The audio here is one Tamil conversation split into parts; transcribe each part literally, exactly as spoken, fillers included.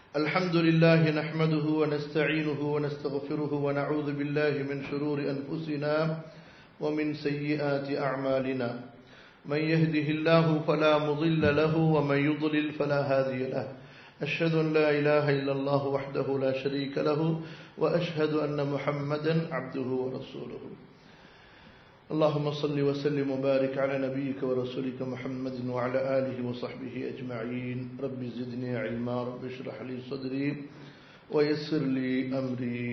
الحمد لله نحمده ونستعينه ونستغفره ونعوذ بالله من شرور أنفسنا ومن سيئات أعمالنا من يهده الله فلا مضل له ومن يضلل فلا هادي له أشهد أن لا إله إلا الله وحده لا شريك له وأشهد أن محمدا عبده ورسوله اللهم صل وسلم وبارك على نبيك ورسولك محمد وعلى آله وصحبه أجمعين رب زدني علما رب اشرح لي صدري ويسر لي أمري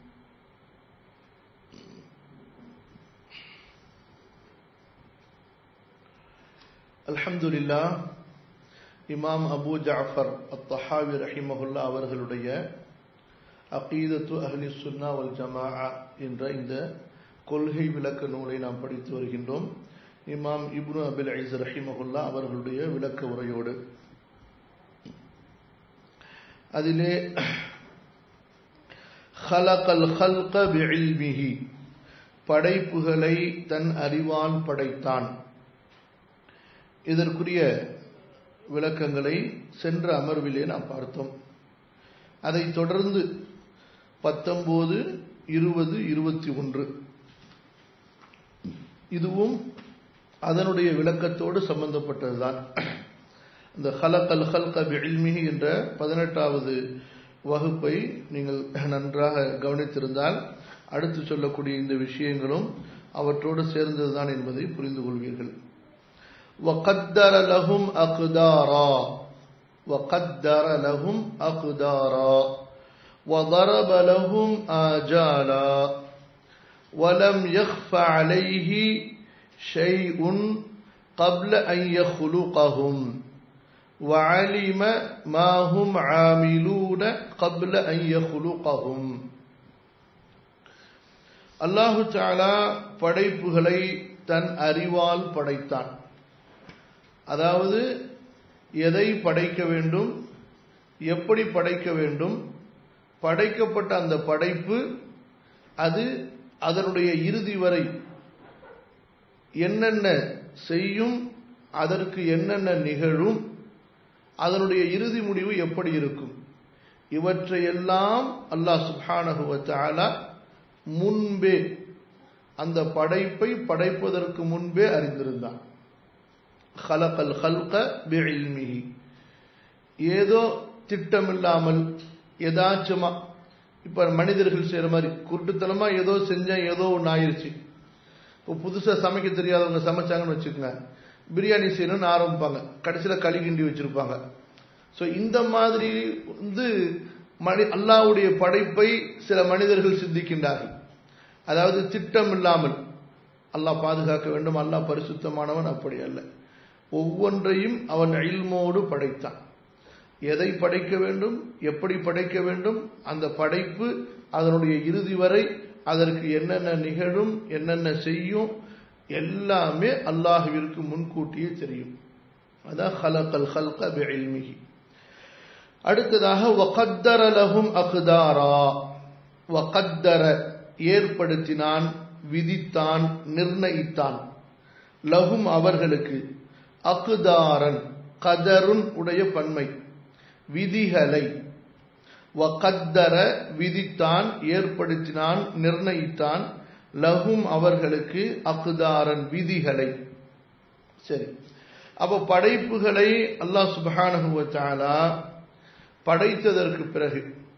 الحمد لله இமாம் அபு ஜாஃபர் அத்-தஹாவி ரஹிமஹுல்லாஹ் அவர்களுடைய அகீதத்து அஹ்லி சுன்னா வல் ஜமாஅ என்ற இந்த கொள்கை விளக்க நூலை நாம் படித்து வருகின்றோம். இமாம் இப்னு அபில் ஐஸ் ரஹிமஹுல்லாஹ் அவர்களுடைய விளக்க உரையோடு அதிலே ஹலகல் ஹல்க பிஇல்மிஹி படைப்புகளை தன் அறிவால் படைத்தான். இதற்குரிய விளக்கங்களை சென்ற அமர்விலே நாம் பார்த்தோம். அதைத் தொடர்ந்து பத்தொன்பது இருபது இருபத்தி ஒன்று இதுவும் அதனுடைய விளக்கத்தோடு சம்பந்தப்பட்டதுதான். இந்த ஹலகல் ஹல்க பிஇல்மிஹி என்ற பதினெட்டாவது வகுப்பை நீங்கள் நன்றாக கவனித்திருந்தால் அடுத்து சொல்லக்கூடிய இந்த விஷயங்களும் அவற்றோடு சேர்ந்ததுதான் என்பதை புரிந்து கொள்வீர்கள். وَقَدَّرَ لَهُمْ أَقْدَارًا وَقَدَّرَ لَهُمْ أَقْدَارًا وَضَرَبَ لَهُمْ آجَالًا وَلَمْ يَخْفَ عَلَيْهِ شَيْءٌ قَبْلَ أَنْ يَخْلُقَهُمْ وَعَلِمَ مَا هُمْ عَامِلُونَ قَبْلَ أَنْ يَخْلُقَهُمْ. அல்லாஹு தஆலா படைப்புகளை தன் அறிவால் படைத்தான். அதாவது எதை படைக்க வேண்டும், எப்படி படைக்க வேண்டும், படைக்கப்பட்ட அந்த படைப்பு அது அதனுடைய இறுதி வரை என்னென்ன செய்யும், அதற்கு என்னென்ன நிகழும், அதனுடைய இறுதி முடிவு எப்படி இருக்கும், இவற்றையெல்லாம் அல்லாஹ் சுப்ஹானஹு வ தஆலா முன்பே அந்த படைப்பை படைப்பதற்கு முன்பே அறிந்திருந்தான். ஹலகல் ஹல்க பிஇல்மிஹி ஏதோ திட்டமில்லாமல் ஏதாச்சுமா இப்ப மனிதர்கள் செய்யற மாதிரி குருட்டுத்தனமா ஏதோ செஞ்சா ஏதோ ஒன்று ஆயிருச்சு. இப்போ புதுசா சமைக்க தெரியாதவங்க சமைச்சாங்கன்னு வச்சுக்கோங்க, பிரியாணி செய்யணும்னு ஆரம்பிப்பாங்க, கடைசியில களி கிண்டி வச்சிருப்பாங்க. ஸோ இந்த மாதிரி வந்து மனி அல்லாஹ்வுடைய படைப்பை சில மனிதர்கள் சிந்திக்கின்றார்கள். அதாவது திட்டம் இல்லாமல். அல்லாஹ் பாதுகாக்க வேண்டும், அல்லாஹ் பரிசுத்தமானவன், அப்படி அல்ல. ஒவ்வொன்றையும் அவன் இல்மோடு படைத்தான். எதை படைக்க வேண்டும், எப்படி படைக்க வேண்டும், அந்த படைப்பு அதனுடைய இறுதி வரை அதற்கு என்னென்ன நிகழும், என்னென்ன செய்யும், எல்லாமே அல்லாஹ்விற்கு முன்கூட்டியே தெரியும். அதான் ஹலகல் ஹல்க பிஇல்மிஹி. அடுத்ததாக வகத்தர லஹும் அக்தாரா. வகத்தர ஏற்படுத்தினான், விதித்தான், நிர்ணயித்தான். லஹும் அவர்களுக்கு, அக்தாரன் கதருன் உடைய பன்மை, விதிகளை. வகத்தர விதித்தான், ஏற்படுத்தினான், நிர்ணயித்தான். லஹும் அவர்களுக்கு, அக்தாரன் விதிகளை. சரி, அப்போ படைப்புகளை அல்லாஹ் சுப்ஹானஹு வ தஆலா படைத்ததற்கு பிறகு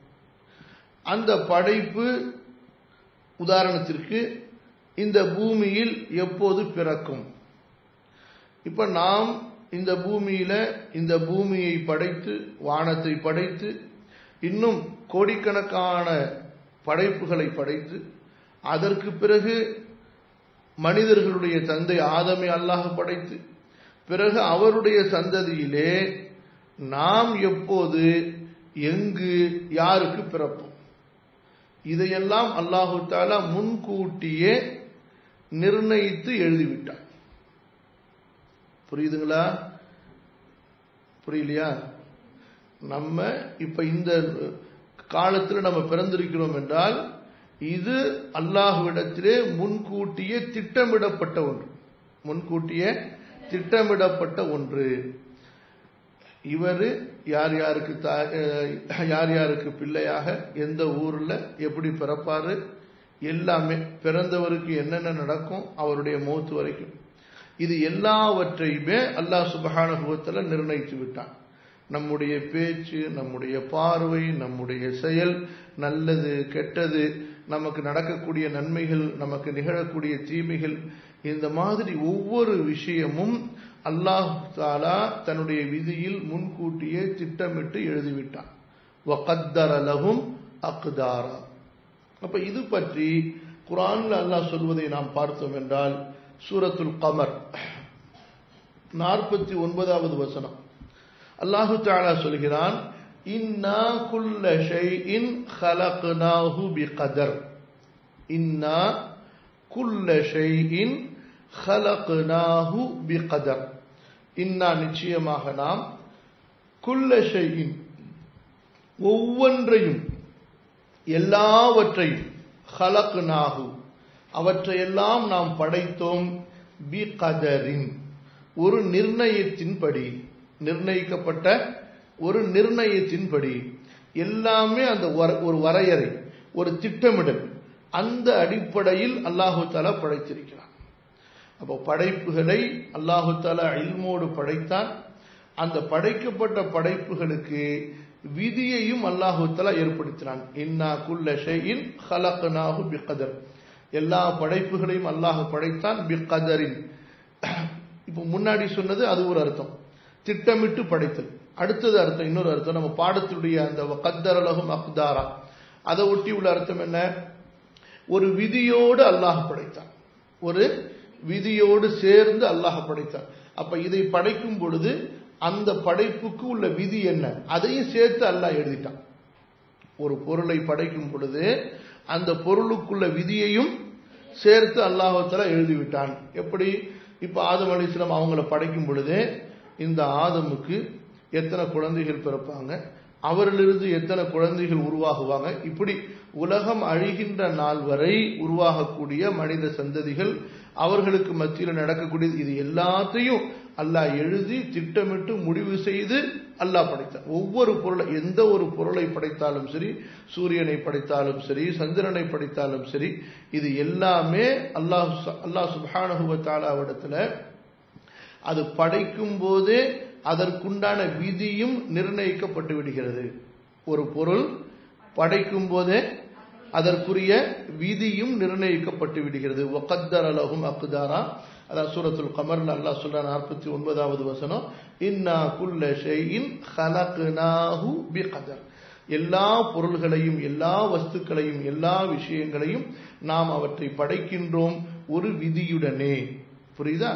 அந்த படைப்பு, உதாரணத்திற்கு இந்த பூமியில் எப்போது பிறக்கும்? இப்ப நாம் இந்த பூமியில இந்த பூமியை படைத்து, வானத்தை படைத்து, இன்னும் கோடிக்கணக்கான படைப்புகளை படைத்து, அதற்கு பிறகு மனிதர்களுடைய தந்தை ஆதமை அல்லாஹ் படைத்து, பிறகு அவருடைய சந்ததியிலே நாம் எப்போது, எங்கு, யாருக்கு பிறப்போம், இதையெல்லாம் அல்லாஹு தஆலா முன்கூட்டியே நிர்ணயித்து எழுதிவிட்டார். புரியுதுங்களா? புரியலையா? நம்ம இப்ப இந்த காலத்தில் நம்ம பிறந்திருக்கிறோம் என்றால் இது அல்லாஹ்விடத்திலே முன்கூட்டியே திட்டமிடப்பட்ட ஒன்று. முன்கூட்டியே திட்டமிடப்பட்ட ஒன்று. இவர் யார் யாருக்கு யார் யாருக்கு பிள்ளையாக எந்த ஊர்ல எப்படி பிறப்பாரு எல்லாமே, பிறந்தவருக்கு என்னென்ன நடக்கும் அவருடைய மௌத் வரைக்கும், இது எல்லாவற்றையுமே அல்லாஹ் சுப்ஹானஹு வ தஆலா நிர்ணயித்து விட்டான். நம்முடைய பேச்சு, நம்முடைய பார்வை, நம்முடைய செயல், நல்லது கெட்டது, நமக்கு நடக்கக்கூடிய நன்மைகள், நமக்கு நிகழக்கூடிய தீமைகள், இந்த மாதிரி ஒவ்வொரு விஷயமும் அல்லாஹ் தஆலா தன்னுடைய விதியில் முன்கூட்டியே திட்டமிட்டு எழுதிவிட்டான். வகத்தர லஹும் அக்தாரா. அப்ப இது பற்றி குர்ஆன்ல அல்லாஹ் சொல்வதை நாம் பார்த்தோம் என்றால் சூரத்துல் கமர் நாற்பத்தி ஒன்பதாவது வசனம் அல்லாஹ் தஆலா சொல்கிறான், இன்னா குல்ல ஷைஇன் خلقناه بقدر. இன்னா குல்ல ஷைஇன் خلقناه بقدر. இன்னா நிச்சயமாக நாம் குல்ல ஷைஇன் ஒவ்வொன்றையும் எல்லாவற்றையும் خلقناه அவற்றையெல்லாம் நாம் படைத்தோம் பிகதரின் ஒரு நிர்ணயத்தின்படி, நிர்ணயிக்கப்பட்ட ஒரு நிர்ணயத்தின்படி, எல்லாமே அந்த ஒரு வரையறை, ஒரு திட்டமிடல், அந்த அடிப்படையில் அல்லாஹு தஆலா படைத்திருக்கிறான். அப்போ படைப்புகளை அல்லாஹு தஆலா இல்மோடு படைத்தான். அந்த படைக்கப்பட்ட படைப்புகளுக்கு விதியையும் அல்லாஹு தஆலா ஏற்படுத்தினான். இன்னா குல்ல ஷைஇன் خلقناه بقدر. எல்லா படைப்புகளையும் அல்லாஹ் படைத்தான் பிகதரின். இப்போ முன்னாடி சொன்னது அது ஒரு அர்த்தம், திட்டமிட்டு படைத்தல். அடுத்தது அர்த்தம், இன்னொரு அர்த்தம் நம்ம பாடத்துடைய அந்த வகத்தர லஹும் அக்தாரா, அதை ஒட்டி உள்ள அர்த்தம் என்ன? ஒரு விதியோடு அல்லாஹ் படைத்தான், ஒரு விதியோடு சேர்ந்து அல்லாஹ் படைத்தான். அப்ப இதை படைக்கும் பொழுது அந்த படைப்புக்கு உள்ள விதி என்ன, அதையும் சேர்த்து அல்லாஹ் எழுதிட்டான். ஒரு பொருளை படைக்கும் பொழுது அந்த பொருளுக்குள்ள விதியையும் சேர்த்து அல்லாஹ் தஆலா எழுதிவிட்டான். எப்படி? இப்ப ஆதம் அலைஹிஸ்ஸலாம் அவங்கள படைக்கும் பொழுது இந்த ஆதமுக்கு எத்தனை குழந்தைகள் பிறப்பாங்க, அவரிலிருந்து எத்தனை குழந்தைகள் உருவாகுவாங்க, இப்படி உலகம் அழிகின்ற நாள் வரை உருவாகக்கூடிய மனித சந்ததிகள், அவர்களுக்கு மத்தியில் நடக்கக்கூடிய இது எல்லாத்தையும் அல்லாஹ் எழுதி திட்டமிட்டு முடிவு செய்து அல்லாஹ் படைத்தான். ஒவ்வொரு பொருளை, எந்த ஒரு பொருளை படைத்தாலும் சரி, சூரியனை படைத்தாலும் சரி, சந்திரனை படைத்தாலும் சரி, இது எல்லாமே அல்லாஹ் அல்லாஹ் சுப்ஹானஹு வ தஆலாவிடத்துல அது படைக்கும் போதே அதற்குண்டான விதியும் நிர்ணயிக்கப்பட்டு விடுகிறது. ஒரு பொருள் படைக்கும் போதே அதற்குரிய விதியும் நிர்ணயிக்கப்பட்டு விடுகிறது. வகத்தர லஹும் அக்தாரா. அதான் சூரத்துல் கமர்ல அல்லாஹ் சொல்ற நாற்பத்தி ஒன்பதாவது வசனம், இன்னா குல்ல ஷைஇன் خلقناه بقدر. எல்லா பொருள்களையும், எல்லா வஸ்துக்களையும், எல்லா விஷயங்களையும் நாம் அவற்றை படைக்கின்றோம் ஒரு விதியுடனே. புரியுதா?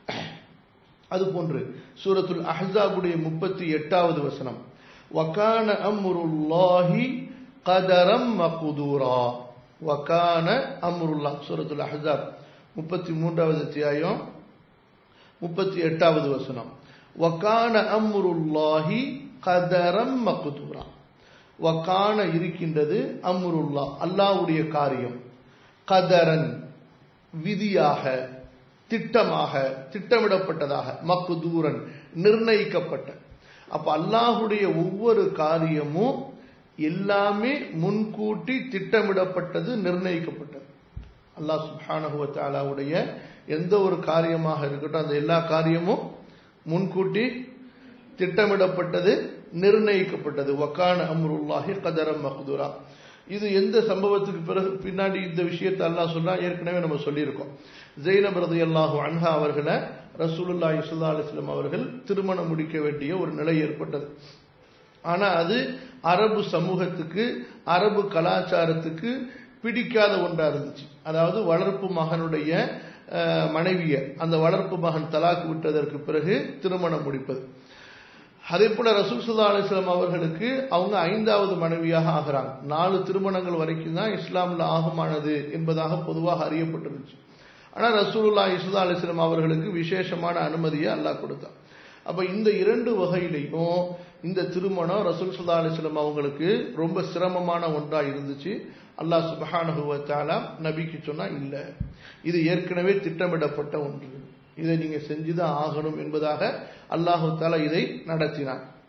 அது போன்று சூரத்துல் அஹ்ஸாபுடைய முப்பத்தி எட்டாவது வசனம், வகான அம்ருல்லாஹி கதரம் மக்தூரா. வகான அம்ருல்லாஹ், சூரத்துல் அஹ்ஸாப் முப்பத்தி மூன்றாவது அத்தியாயம் முப்பத்தி எட்டாவது வசனம், வகான அம்ருல்லாஹி கதரம் மக்தூரா. வகான இருக்கின்றது, அம்ருல்லாஹ் அல்லாஹ்வுடைய காரியம், கதரன் விதியாக, திட்டமாக, திட்டமிடப்பட்டதாக, மக்தூரன் நிர்ணயிக்கப்பட்ட. அப்ப அல்லாஹ்வுடைய ஒவ்வொரு காரியமும் எல்லாமே முன்கூட்டி திட்டமிடப்பட்டது, நிர்ணயிக்கப்பட்டது. அல்லாஹ் சுப்ஹானஹு வ தஆலாவுடைய எந்த ஒரு காரியமாக இருக்கட்டும், அந்த எல்லா காரியமும் முன்கூட்டி திட்டமிடப்பட்டது, நிர்ணயிக்கப்பட்டது. வகான அம்ருல்லாஹி கதரம் மக்தூரா. இது எந்த சம்பவத்துக்கு பிறகு பின்னாடி இந்த விஷயத்தை அல்லாஹ் சொல்றா? ஏற்கனவே நம்ம சொல்லியிருக்கோம். ஸைனப் ரலியல்லாஹு அன்ஹா அவர்களை ரசூலுல்லாஹி ஸல்லல்லாஹு அலைஹி வஸல்லம் அவர்கள் திருமணம் முடிக்க வேண்டிய ஒரு நிலை ஏற்பட்டது. ஆனா அது அரபு சமூகத்துக்கு, அரபு கலாச்சாரத்துக்கு பிடிக்காத ஒன்றா இருந்துச்சு. அதாவது வளர்ப்பு மகனுடைய மனைவிய அந்த வளர்ப்பு மகன் தலாக் விட்டதற்கு பிறகு திருமணம் முடிப்பது. அதே போல ரசூல் ஸல்லல்லாஹு அலைஹி வஸல்லம் அவர்களுக்கு அவங்க ஐந்தாவது மனைவியாக ஆகிறாங்க. நாலு திருமணங்கள் வரைக்கும் தான் இஸ்லாம்ல ஆகுமானது என்பதாக பொதுவாக அறியப்பட்டிருந்துச்சு. ஆனா ரசூலுல்லாஹி ஸல்லல்லாஹு அலைஹி வஸல்லம் அவர்களுக்கு விசேஷமான அனுமதியை அல்லாஹ் கொடுத்தான். அப்ப இந்த இரண்டு வகையிலையும் இந்த திருமணம் ரசூல் ஸல்லல்லாஹு அலைஹி வஸல்லம் அவங்களுக்கு ரொம்ப சிரமமான ஒன்றா இருந்துச்சு. அல்லாஹ் சுப்ஹானஹு வ தஆலா நபிக்கு சொன்னா, இல்ல, இது ஏற்கனவே திட்டமிடப்பட்ட ஒன்று, இதை நீங்க செஞ்சுதான் ஆகணும் என்பதாக அல்லாஹு தஆலா இதை நடத்தினான்.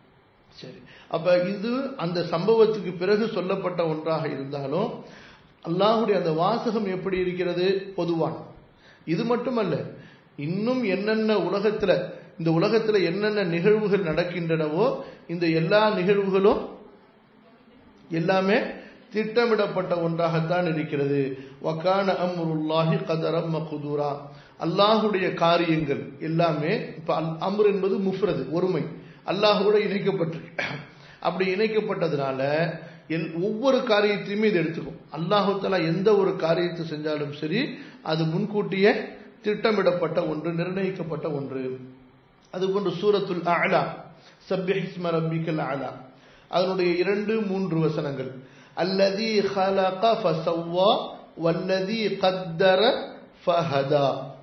சரி, அப்ப இது அந்த சம்பவத்துக்கு பிறகு சொல்லப்பட்ட ஒன்றாக இருந்தாலும் அல்லாஹ்வுடைய அந்த வாசகம் எப்படி இருக்கிறது? பொதுவான. இது மட்டுமல்ல, இன்னும் என்னென்ன உலகத்துல இந்த உலகத்துல என்னென்ன நிகழ்வுகள் நடக்கின்றனவோ இந்த எல்லா நிகழ்வுகளும் எல்லாமே திட்டமிடப்பட்ட ஒன்றாகத்தான் இருக்கிறது. வகான அம்ருல்லாஹி கதரம் மக்தூரா. அல்லாஹ்வுடைய காரியங்கள் எல்லாமே, இப்ப அம்ர் என்பது முஃப்ரது, ஒருமை, அல்லாஹ்வோட இணைக்கப்பட்டிருக்கு. அப்படி இணைக்கப்பட்டதுனால ஒவ்வொரு காரியத்தையுமே இது எடுத்துக்கும். அல்லாஹு தஆலா எந்த ஒரு காரியத்தை செஞ்சாலும் சரி அது முன்கூட்டியே திட்டமிடப்பட்ட ஒன்று, நிர்ணயிக்கப்பட்ட ஒன்று. அதுபோன்று சூரத்துல் அலா, சப்பிஹ் இஸ்ம ரப்பிக்கல் அலா, அதனுடைய இரண்டு மூன்று வசனங்கள், அல்லதி خلق فسوى والذي قدر فهدى,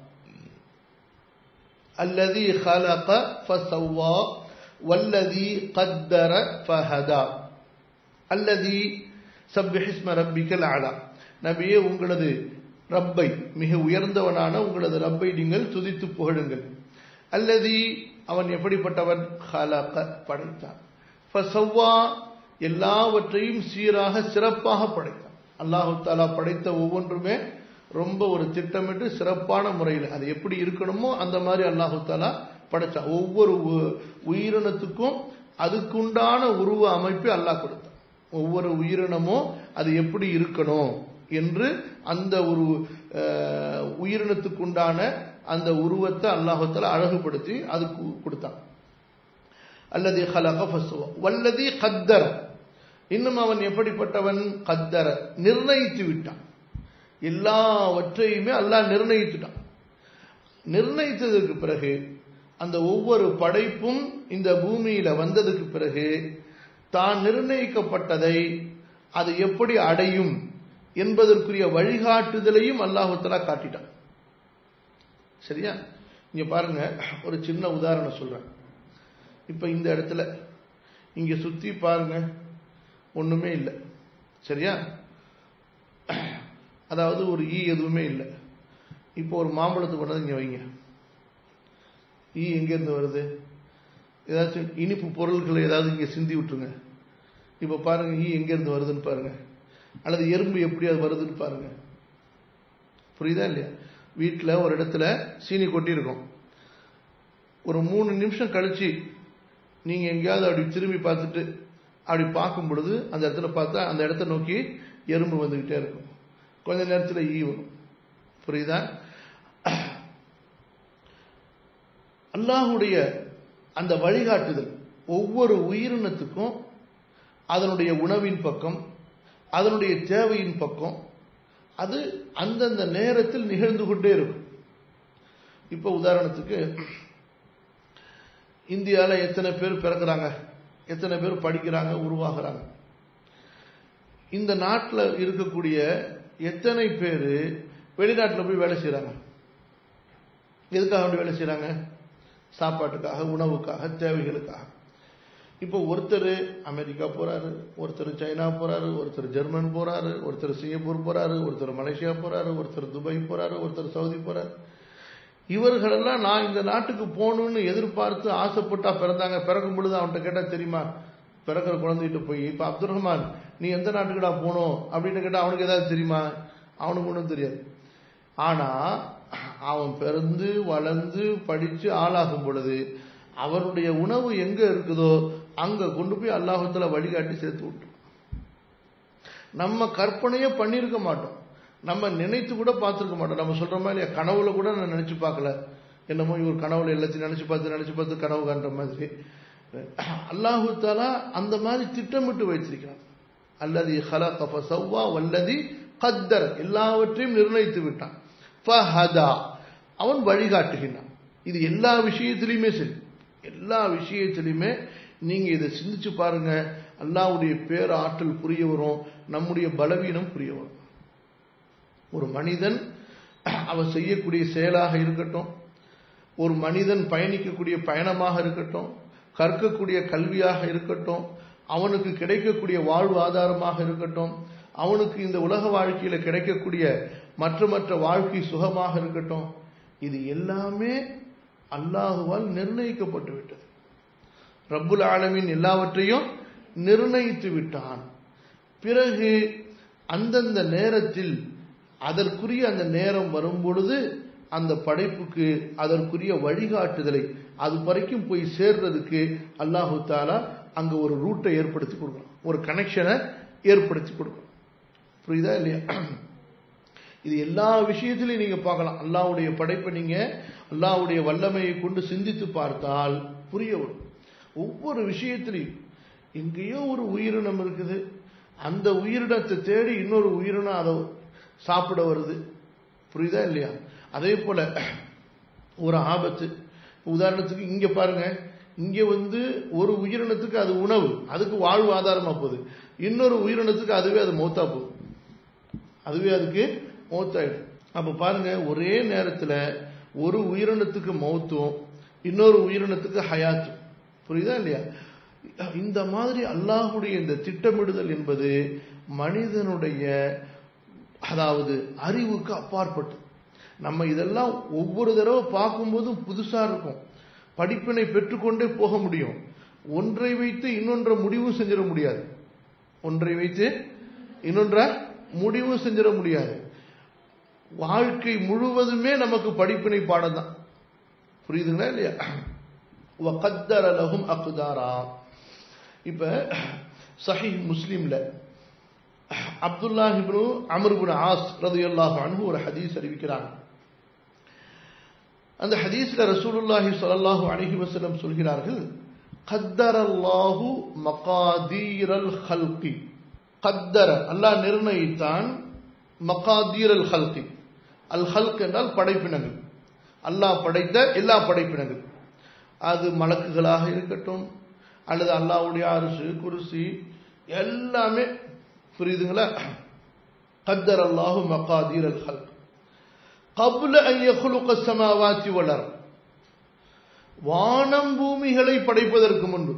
அல்லதி خلق فسوى والذي قدر فهدى, அல்லதி சப்பிஹ் இஸ்ம ரப்பிக்கல் அலா. நபியே, உங்களது ரப்பை, மிக உயர்ந்தவனான உங்களது ரப்பை நீங்கள் துதித்து புகழுங்கள். அல்லதி, அவன் எப்படிப்பட்டவன்? خلق, படைத்தான். ஃபஸவ்வா, எல்லாவற்றையும் சீராக சிறப்பாக படைத்தான். அல்லாஹு தஆலா படைத்த ஒவ்வொன்றுமே ரொம்ப ஒரு திட்டமிட்டு சிறப்பான முறையில் அது எப்படி இருக்கணுமோ அந்த மாதிரி அல்லாஹு தஆலா படைத்தான். ஒவ்வொரு உயிரினத்துக்கும் அதுக்குண்டான உருவ அமைப்பு அல்லாஹ் கொடுத்தான். ஒவ்வொரு உயிரினமும் அது எப்படி இருக்கணும் என்று அந்த ஒரு உயிரினத்துக்குண்டான அந்த உருவத்தை அல்லாஹு தஆலா அழகுபடுத்தி அதுக்கு கொடுத்தான். அல்லதி خلق فسوى والذي قدر, இன்னும் அவன் எப்படிப்பட்டவன்? கத்தர, நிர்ணயித்து விட்டான். எல்லாவற்றையுமே அல்லாஹ் நிர்ணயித்துட்டான். நிர்ணயித்ததற்கு பிறகு அந்த ஒவ்வொரு படைப்பும் இந்த பூமியில வந்ததுக்கு பிறகு தான் நிர்ணயிக்கப்பட்டதை அது எப்படி அடையும் என்பதற்குரிய வழிகாட்டுதலையும் அல்லாஹ் தஆலா காட்டிட்டான். சரியா? இங்க பாருங்க, ஒரு சின்ன உதாரணம் சொல்றேன். இப்ப இந்த இடத்துல இங்க சுத்தி பாருங்க, ஒண்ணுமே இல்லை. சரியா? அதாவது ஒரு ஈ எதுவுமே இல்லை. இப்போ ஒரு மாம்பழத்துக்கு கொண்டாந்து இங்க வைங்க, ஈ எங்க இருந்து வருது? ஏதாச்சும் இனிப்பு பொருட்களை ஏதாவது இங்க சிந்தி விட்டுருங்க. இப்ப பாருங்க, ஈ எங்க இருந்து வருதுன்னு பாருங்க. அல்லது எறும்பு எப்படி அது வருதுன்னு பாருங்க. புரியுதா இல்லையா? வீட்டில் ஒரு இடத்துல சீனி கொட்டி இருக்கும். ஒரு மூணு நிமிஷம் கழிச்சு நீங்க எங்கேயாவது அப்படி திரும்பி பார்த்துட்டு அப்படி பார்க்கும் பொழுது அந்த இடத்துல பார்த்தா அந்த இடத்த நோக்கி எறும்பு வந்துகிட்டே இருக்கும். கொஞ்ச நேரத்தில் ஈ வரும். புரியுதா? அல்லாஹ்வுடைய அந்த வழிகாட்டுதல் ஒவ்வொரு உயிரினத்துக்கும் அதனுடைய உணவின் பக்கம், அதனுடைய தேவையின் பக்கம், அது அந்தந்த நேரத்தில் நிகழ்ந்து கொண்டே இருக்கும். இப்போ உதாரணத்துக்கு இந்தியாவில் எத்தனை பேர் பிறக்கிறாங்க, எத்தனை பேர் படிக்கிறாங்க, உருவாகிறாங்க. இந்த நாட்டில் இருக்கக்கூடிய எத்தனை பேர் வெளிநாட்டில் போய் வேலை செய்கிறாங்க? எதுக்காக அப்படி வேலை செய்கிறாங்க? சாப்பாட்டுக்காக, உணவுக்காக, தேவைகளுக்காக. இப்போ ஒருத்தர் அமெரிக்கா போறாரு, ஒருத்தர் சைனா போறாரு, ஒருத்தர் ஜெர்மன் போறாரு, ஒருத்தர் சிங்கப்பூர் போறாரு, ஒருத்தர் மலேசியா போறாரு, ஒருத்தர் துபாய் போறாரு, ஒருத்தர் சவுதி போறாரு. இவர்களெல்லாம் நான் இந்த நாட்டுக்கு போகணும்னு எதிர்பார்த்து ஆசைப்பட்டா பிறந்தாங்க. பிறக்கும் பொழுது அவன்கிட்ட கேட்டா தெரியுமா? பிறக்கிற குழந்தைகிட்ட போய், இப்ப அப்துல் ரஹ்மான் நீ எந்த நாட்டுக்குடா போகணும் அப்படின்னு கேட்டா அவனுக்கு ஏதாவது தெரியுமா? அவனுக்கு ஒன்றும் தெரியாது. ஆனா அவன் பிறந்து வளர்ந்து படிச்சு ஆளாகும் பொழுது அவனுடைய உணவு எங்க இருக்குதோ அங்க கொண்டு போய் அல்லாஹ் தஆலா வழிகாட்டி சேர்த்து விட்டு. நம்ம கற்பனையே பண்ணிருக்க மாட்டோம், நம்ம நினைத்து கூட பார்த்துருக்க மாட்டோம். நம்ம சொல்ற மாதிரி கனவுல கூட நான் நினைச்சு பார்க்கல, என்னமோ இவர் கனவுல எல்லாத்தையும் நினைச்சு பார்த்து நினைச்சு பார்த்து கனவு காண்ற மாதிரி. அல்லாஹ் தஆலா அந்த மாதிரி திட்டமிட்டு வைத்திருக்கிறான். அல்லதி خلق فسوى والذي قدر, எல்லாவற்றையும் நிர்ணயித்து விட்டான். ஃபஹதா, அவன் வழிகாட்டுகிறான். இது எல்லா விஷயத்திலையுமே சரி, எல்லா விஷயத்திலையுமே நீங்க இதை சிந்திச்சு பாருங்க. அல்லாஹ்வுடைய பேர் ஆற்றல் புரிய வரும், நம்முடைய பலவீனம் புரிய வரும். ஒரு மனிதன் அவன் செய்யக்கூடிய செயலாக இருக்கட்டும், ஒரு மனிதன் பயணிக்கக்கூடிய பயணமாக இருக்கட்டும், கற்கக்கூடிய கல்வியாக இருக்கட்டும், அவனுக்கு கிடைக்கக்கூடிய வாழ்வு ஆதாரமாக இருக்கட்டும், அவனுக்கு இந்த உலக வாழ்க்கையில கிடைக்கக்கூடிய மற்ற மற்ற வாழ்க்கை சுகமாக இருக்கட்டும், இது எல்லாமே அல்லாஹுவால் நிர்ணயிக்கப்பட்டு விட்டது. ரப்புல் ஆலமீன் எல்லாவற்றையும் நிர்ணயித்து விட்டான். பிறகு அந்தந்த நேரத்தில் அதற்குரிய அந்த நேரம் வரும் பொழுது அந்த படைப்புக்கு அதற்குரிய வழிகாட்டுதலை அது வரைக்கும் போய் சேர்றதுக்கு அல்லாஹு தாலா அங்க ஒரு ரூட்டை ஏற்படுத்தி கொடுக்கணும், ஒரு கனெக்ஷனை ஏற்படுத்தி கொடுக்கணும். புரியுதா இல்லையா? இது எல்லா விஷயத்திலையும் நீங்க பார்க்கலாம். அல்லாஹ்வுடைய படைப்பை நீங்க அல்லாஹ்வுடைய வல்லமையை கொண்டு சிந்தித்து பார்த்தால் புரிய வரும். ஒவ்வொரு விஷயத்திலையும் எங்கேயோ ஒரு உயிரினம் இருக்குது, அந்த உயிரினத்தை தேடி இன்னொரு உயிரினம் அதை சாப்பிட வருது. புரியுதா இல்லையா? அதே போல ஒரு ஆபத்து, உதாரணத்துக்கு இங்க பாருங்க, இங்க வந்து ஒரு உயிரினத்துக்கு அது உணவு, அதுக்கு வாழ்வாதாரமா போகுது. இன்னொரு உயிரினத்துக்கு அதுவே அது மௌத்தா போகுது, அதுவே அதுக்கு மௌத்தாயிடும். அப்ப பாருங்க, ஒரே நேரத்துல ஒரு உயிரினத்துக்கு மௌத்தும் இன்னொரு உயிரினத்துக்கு ஹயாத்தும். புரியுதா இல்லையா? இந்த மாதிரி அல்லாஹ்வுடைய இந்த திட்டமிடுதல் என்பது மனிதனுடைய அதாவது அறிவுக்கு அப்பாற்பட்டு. நம்ம இதெல்லாம் ஒவ்வொரு தடவை பார்க்கும்போதும் புதுசா இருக்கும், படிப்பினை பெற்றுக்கொண்டே போக முடியும். ஒன்றை வைத்து இன்னொன்றை முடிவு செஞ்சிட முடியாது, ஒன்றை வைத்து இன்னொன்ற முடிவு செஞ்சிட முடியாது. வாழ்க்கை முழுவதுமே நமக்கு படிப்பினை பாடம் தான். புரியுதுங்களா இல்லையா? வகத்தர லஹும் அக்தாரா. இப்ப சஹீஹ் முஸ்லிம்ல Abdullah ibn Amr ibn As ரலியல்லாஹு அன்ஹு ஒரு ஹதீஸ் அறிவிக்கிறாங்க. அந்த ஹதீஸ்ல ரசூலுல்லாஹி ஸல்லல்லாஹு அலைஹி வஸல்லம் சொல்கிறார்கள், கத்தரல்லாஹு மகாதீரல் ஹல்கி. கத்தர அல்லாஹ் நிர்ணயித்தான், மகாதீரல் ஹல்கி, அல் ஹல்க் என்றால் படைப்பினங்கள், அல்லாஹ் படைத்த எல்லா படைப்பினங்கள், அது மலக்குகளாக இருக்கட்டும் அல்லது அல்லாஹ்வுடைய அர்ஷ் குர்சி எல்லாமே. புரியுதுங்களா? கத்தர் அல்லாஹு மகாதீர் அல் ஹல்க் கப்ல அன் யக்லுக ஸமாவாத்தி வல் அர்த். வானம் பூமிகளை படைப்பதற்கு முன்பு,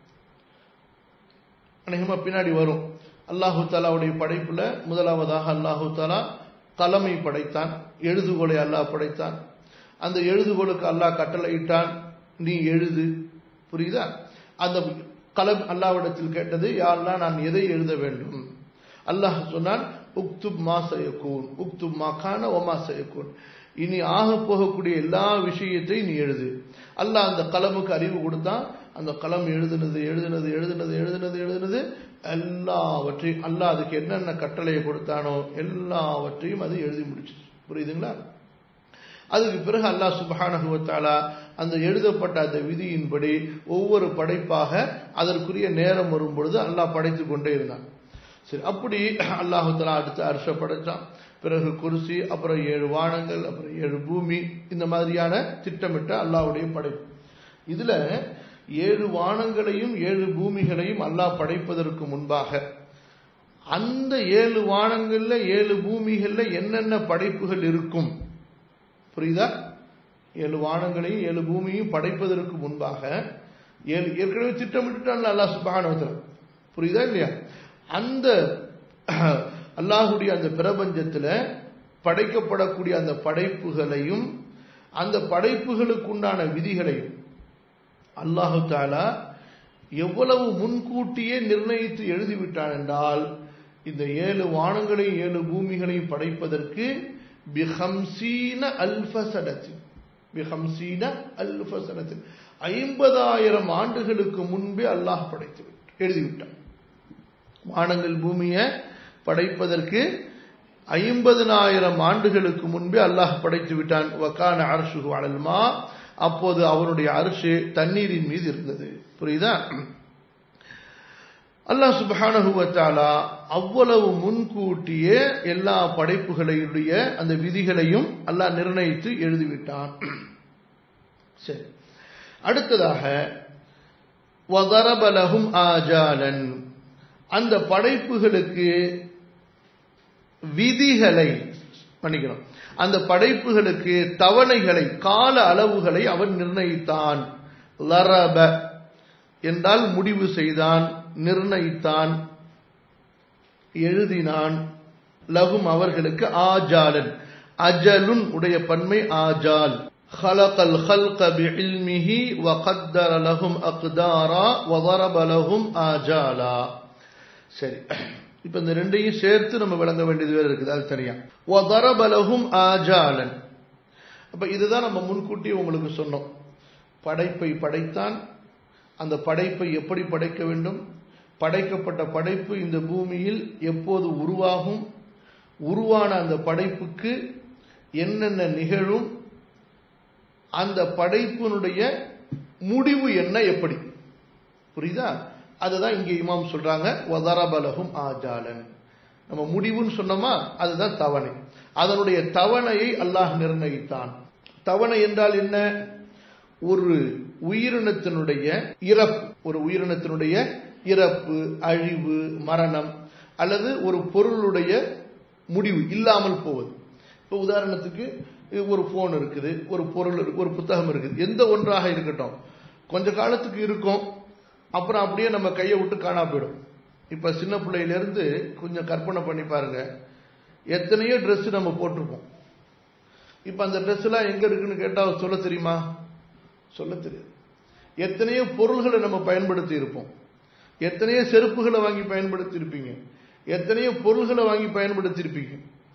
அநேகமா பின்னாடி வரும், அல்லாஹு தாலாவுடைய படைப்புல முதலாவதாக அல்லாஹு தாலா கலமை படைத்தான், எழுதுகோலை அல்லாஹ் படைத்தான். அந்த எழுதுகோலுக்கு அல்லாஹ் கட்டளையிட்டான், நீ எழுது. புரியுதா? அந்த கலம் அல்லாஹ்விடத்தில் கேட்டது, யா அல்லாஹ் நான் எதை எழுத வேண்டும்? அல்லாஹ் சொன்னான், உக்துப் மா சயகூன், உக்துப் மா கான வ மா சயகூன், இனி ஆக போகக்கூடிய எல்லா விஷயத்தையும் நீ எழுது. அல்லாஹ் அந்த கலமுக்கு அறிவு கொடுத்தான். அந்த கலம் எழுதுனது எழுதுனது எழுதுனது எழுதுனது எழுதுனது எல்லாவற்றையும் அல்லாஹ் அதுக்கு என்னென்ன கட்டளையை கொடுத்தானோ எல்லாவற்றையும் அது எழுதி முடிச்சு. புரியுதுங்களா? அதுக்கு பிறகு அல்லாஹ் சுப்ஹானஹு வ தஆலா அந்த எழுதப்பட்ட அந்த விதியின்படி ஒவ்வொரு படைப்பாக அதற்குரிய நேரம் வரும் பொழுது அல்லாஹ் படைத்து கொண்டே இருந்தான். சரி, அப்படி அல்லாஹு தஆலா அடுத்து அர்ஷ படைத்தான், பிறகு குர்சி, அப்புறம் ஏழு வானங்கள், அப்புறம் ஏழு பூமி. இந்த மாதிரியான திட்டமிட்ட அல்லாஹ்வுடைய படைப்பு. இதுல ஏழு வானங்களையும் ஏழு பூமிகளையும் அல்லாஹ் படைப்பதற்கு முன்பாக அந்த ஏழு வானங்கள்ல ஏழு பூமிகள்ல என்னென்ன படைப்புகள் இருக்கும், புரியுதா? ஏழு வானங்களையும் ஏழு பூமியையும் படைப்பதற்கு முன்பாக ஏழு ஏற்கனவே திட்டமிட்டுட்டான் அல்லாஹ் சுப்ஹானஹு வ தஆலா. புரியுதா இல்லையா? அந்த அல்லாஹ்வுடைய அந்த பிரபஞ்சத்துல படைக்கப்படக்கூடிய அந்த படைப்புகளையும் அந்த படைப்புகளுக்குண்டான விதிகளையும் அல்லாஹு தஆலா எவ்வளவு முன்கூட்டியே நிர்ணயித்து எழுதிவிட்டான் என்றால், இந்த ஏழு வானங்களையும் ஏழு பூமிகளையும் படைப்பதற்கு பிஹம்சீன அல்ஃப சனத்தின் பிஹம்சீன அல்ஃப சனத்தின் ஐம்பதாயிரம் ஆண்டுகளுக்கு முன்பே அல்லாஹ் படைத்து எழுதிவிட்டான். வானங்கள் பூமியை படைப்பதற்கு ஐம்பதனாயிரம் ஆண்டுகளுக்கு முன்பே அல்லாஹ் படைத்து விட்டான். வகான அர்ஷுஹு அலல் மா, அப்போது அவனுடைய அர்ஷ் தண்ணீரின் மீது இருந்தது. புரியுதா? அல்லாஹ் சுப்ஹானஹு வ தஆலா அவ்வளவு முன்கூட்டியே எல்லா படைப்புகளுடைய அந்த விதிகளையும் அல்லாஹ் நிர்ணயித்து எழுதிவிட்டான். சரி, அடுத்ததாக வதரப லஹும் ஆஜாலன், அந்த படைப்புகளுக்கு விதிகளை பண்ணிக்கணும், அந்த படைப்புகளுக்கு தவணைகளை கால அளவுகளை அவன் நிர்ணயித்தான். லரப என்றால் முடிவு செய்தான், நிர்ணயித்தான், எழுதினான். லஹும் அவர்களுக்கு ஆஜாலன், அஜலுன் உடைய பன்மை ஆஜால், خلق الخلق بعلمه وقدر لهم اقدارا وضرب لهم آجالا. சரி, இப்ப இந்த ரெண்டையும் சேர்த்து நம்ம விளங்க வேண்டியது வேற இருக்குது, அது தனியா. وضرب لهم آجالا. அப்ப இதுதான் நம்ம முன்கூட்டி உங்களுக்கு சொன்னோம். படைப்பை படைத்தான், அந்த படைப்பை எப்படி படைக்க வேண்டும், படைக்கப்பட்ட படைப்பு இந்த பூமியில் எப்போது உருவாகும், உருவான அந்த படைப்புக்கு என்னென்ன நிகழும், அந்த படைப்பினுடைய முடிவு என்ன, எப்படி, புரியுதா? அதுதான் இங்கே இமாம் சொல்றாங்க வதரபலஹும் ஆஜாலன். நம்ம முடிவுன்னு சொன்னோமா, அதுதான் தவணை. அதனுடைய தவணையை அல்லாஹ் நிர்ணயித்தான். தவணை என்றால் என்ன? ஒரு உயிரினத்தினுடைய இறப்பு, ஒரு உயிரினத்தினுடைய இறப்பு, அழிவு, மரணம், அல்லது ஒரு பொருளுடைய முடிவு, இல்லாமல் போவது. இப்போ உதாரணத்துக்கு ஒரு போன் இருக்குது, ஒரு பொருள் இருக்கு, ஒரு புத்தகம் இருக்குது, எந்த ஒன்றாக இருக்கட்டும், கொஞ்ச காலத்துக்கு இருக்கும், அப்புறம் அப்படியே நம்ம கையை விட்டு காணா போயிடும். இப்ப சின்ன பிள்ளையிலிருந்து கொஞ்சம் கற்பனை பண்ணி பாருங்க, எத்தனையோ ட்ரெஸ் நம்ம போட்டிருப்போம். இப்ப அந்த ட்ரெஸ் எல்லாம் எங்க இருக்குன்னு கேட்டா சொல்ல தெரியுமா? சொல்ல தெரியாது. எத்தனையோ பொருள்களை நம்ம பயன்படுத்தி இருப்போம், எத்தனையோ செருப்புகளை வாங்கி பயன்படுத்தி இருப்பீங்க, எத்தனையோ பொருள்களை வாங்கி பயன்படுத்தி இருப்பீங்க.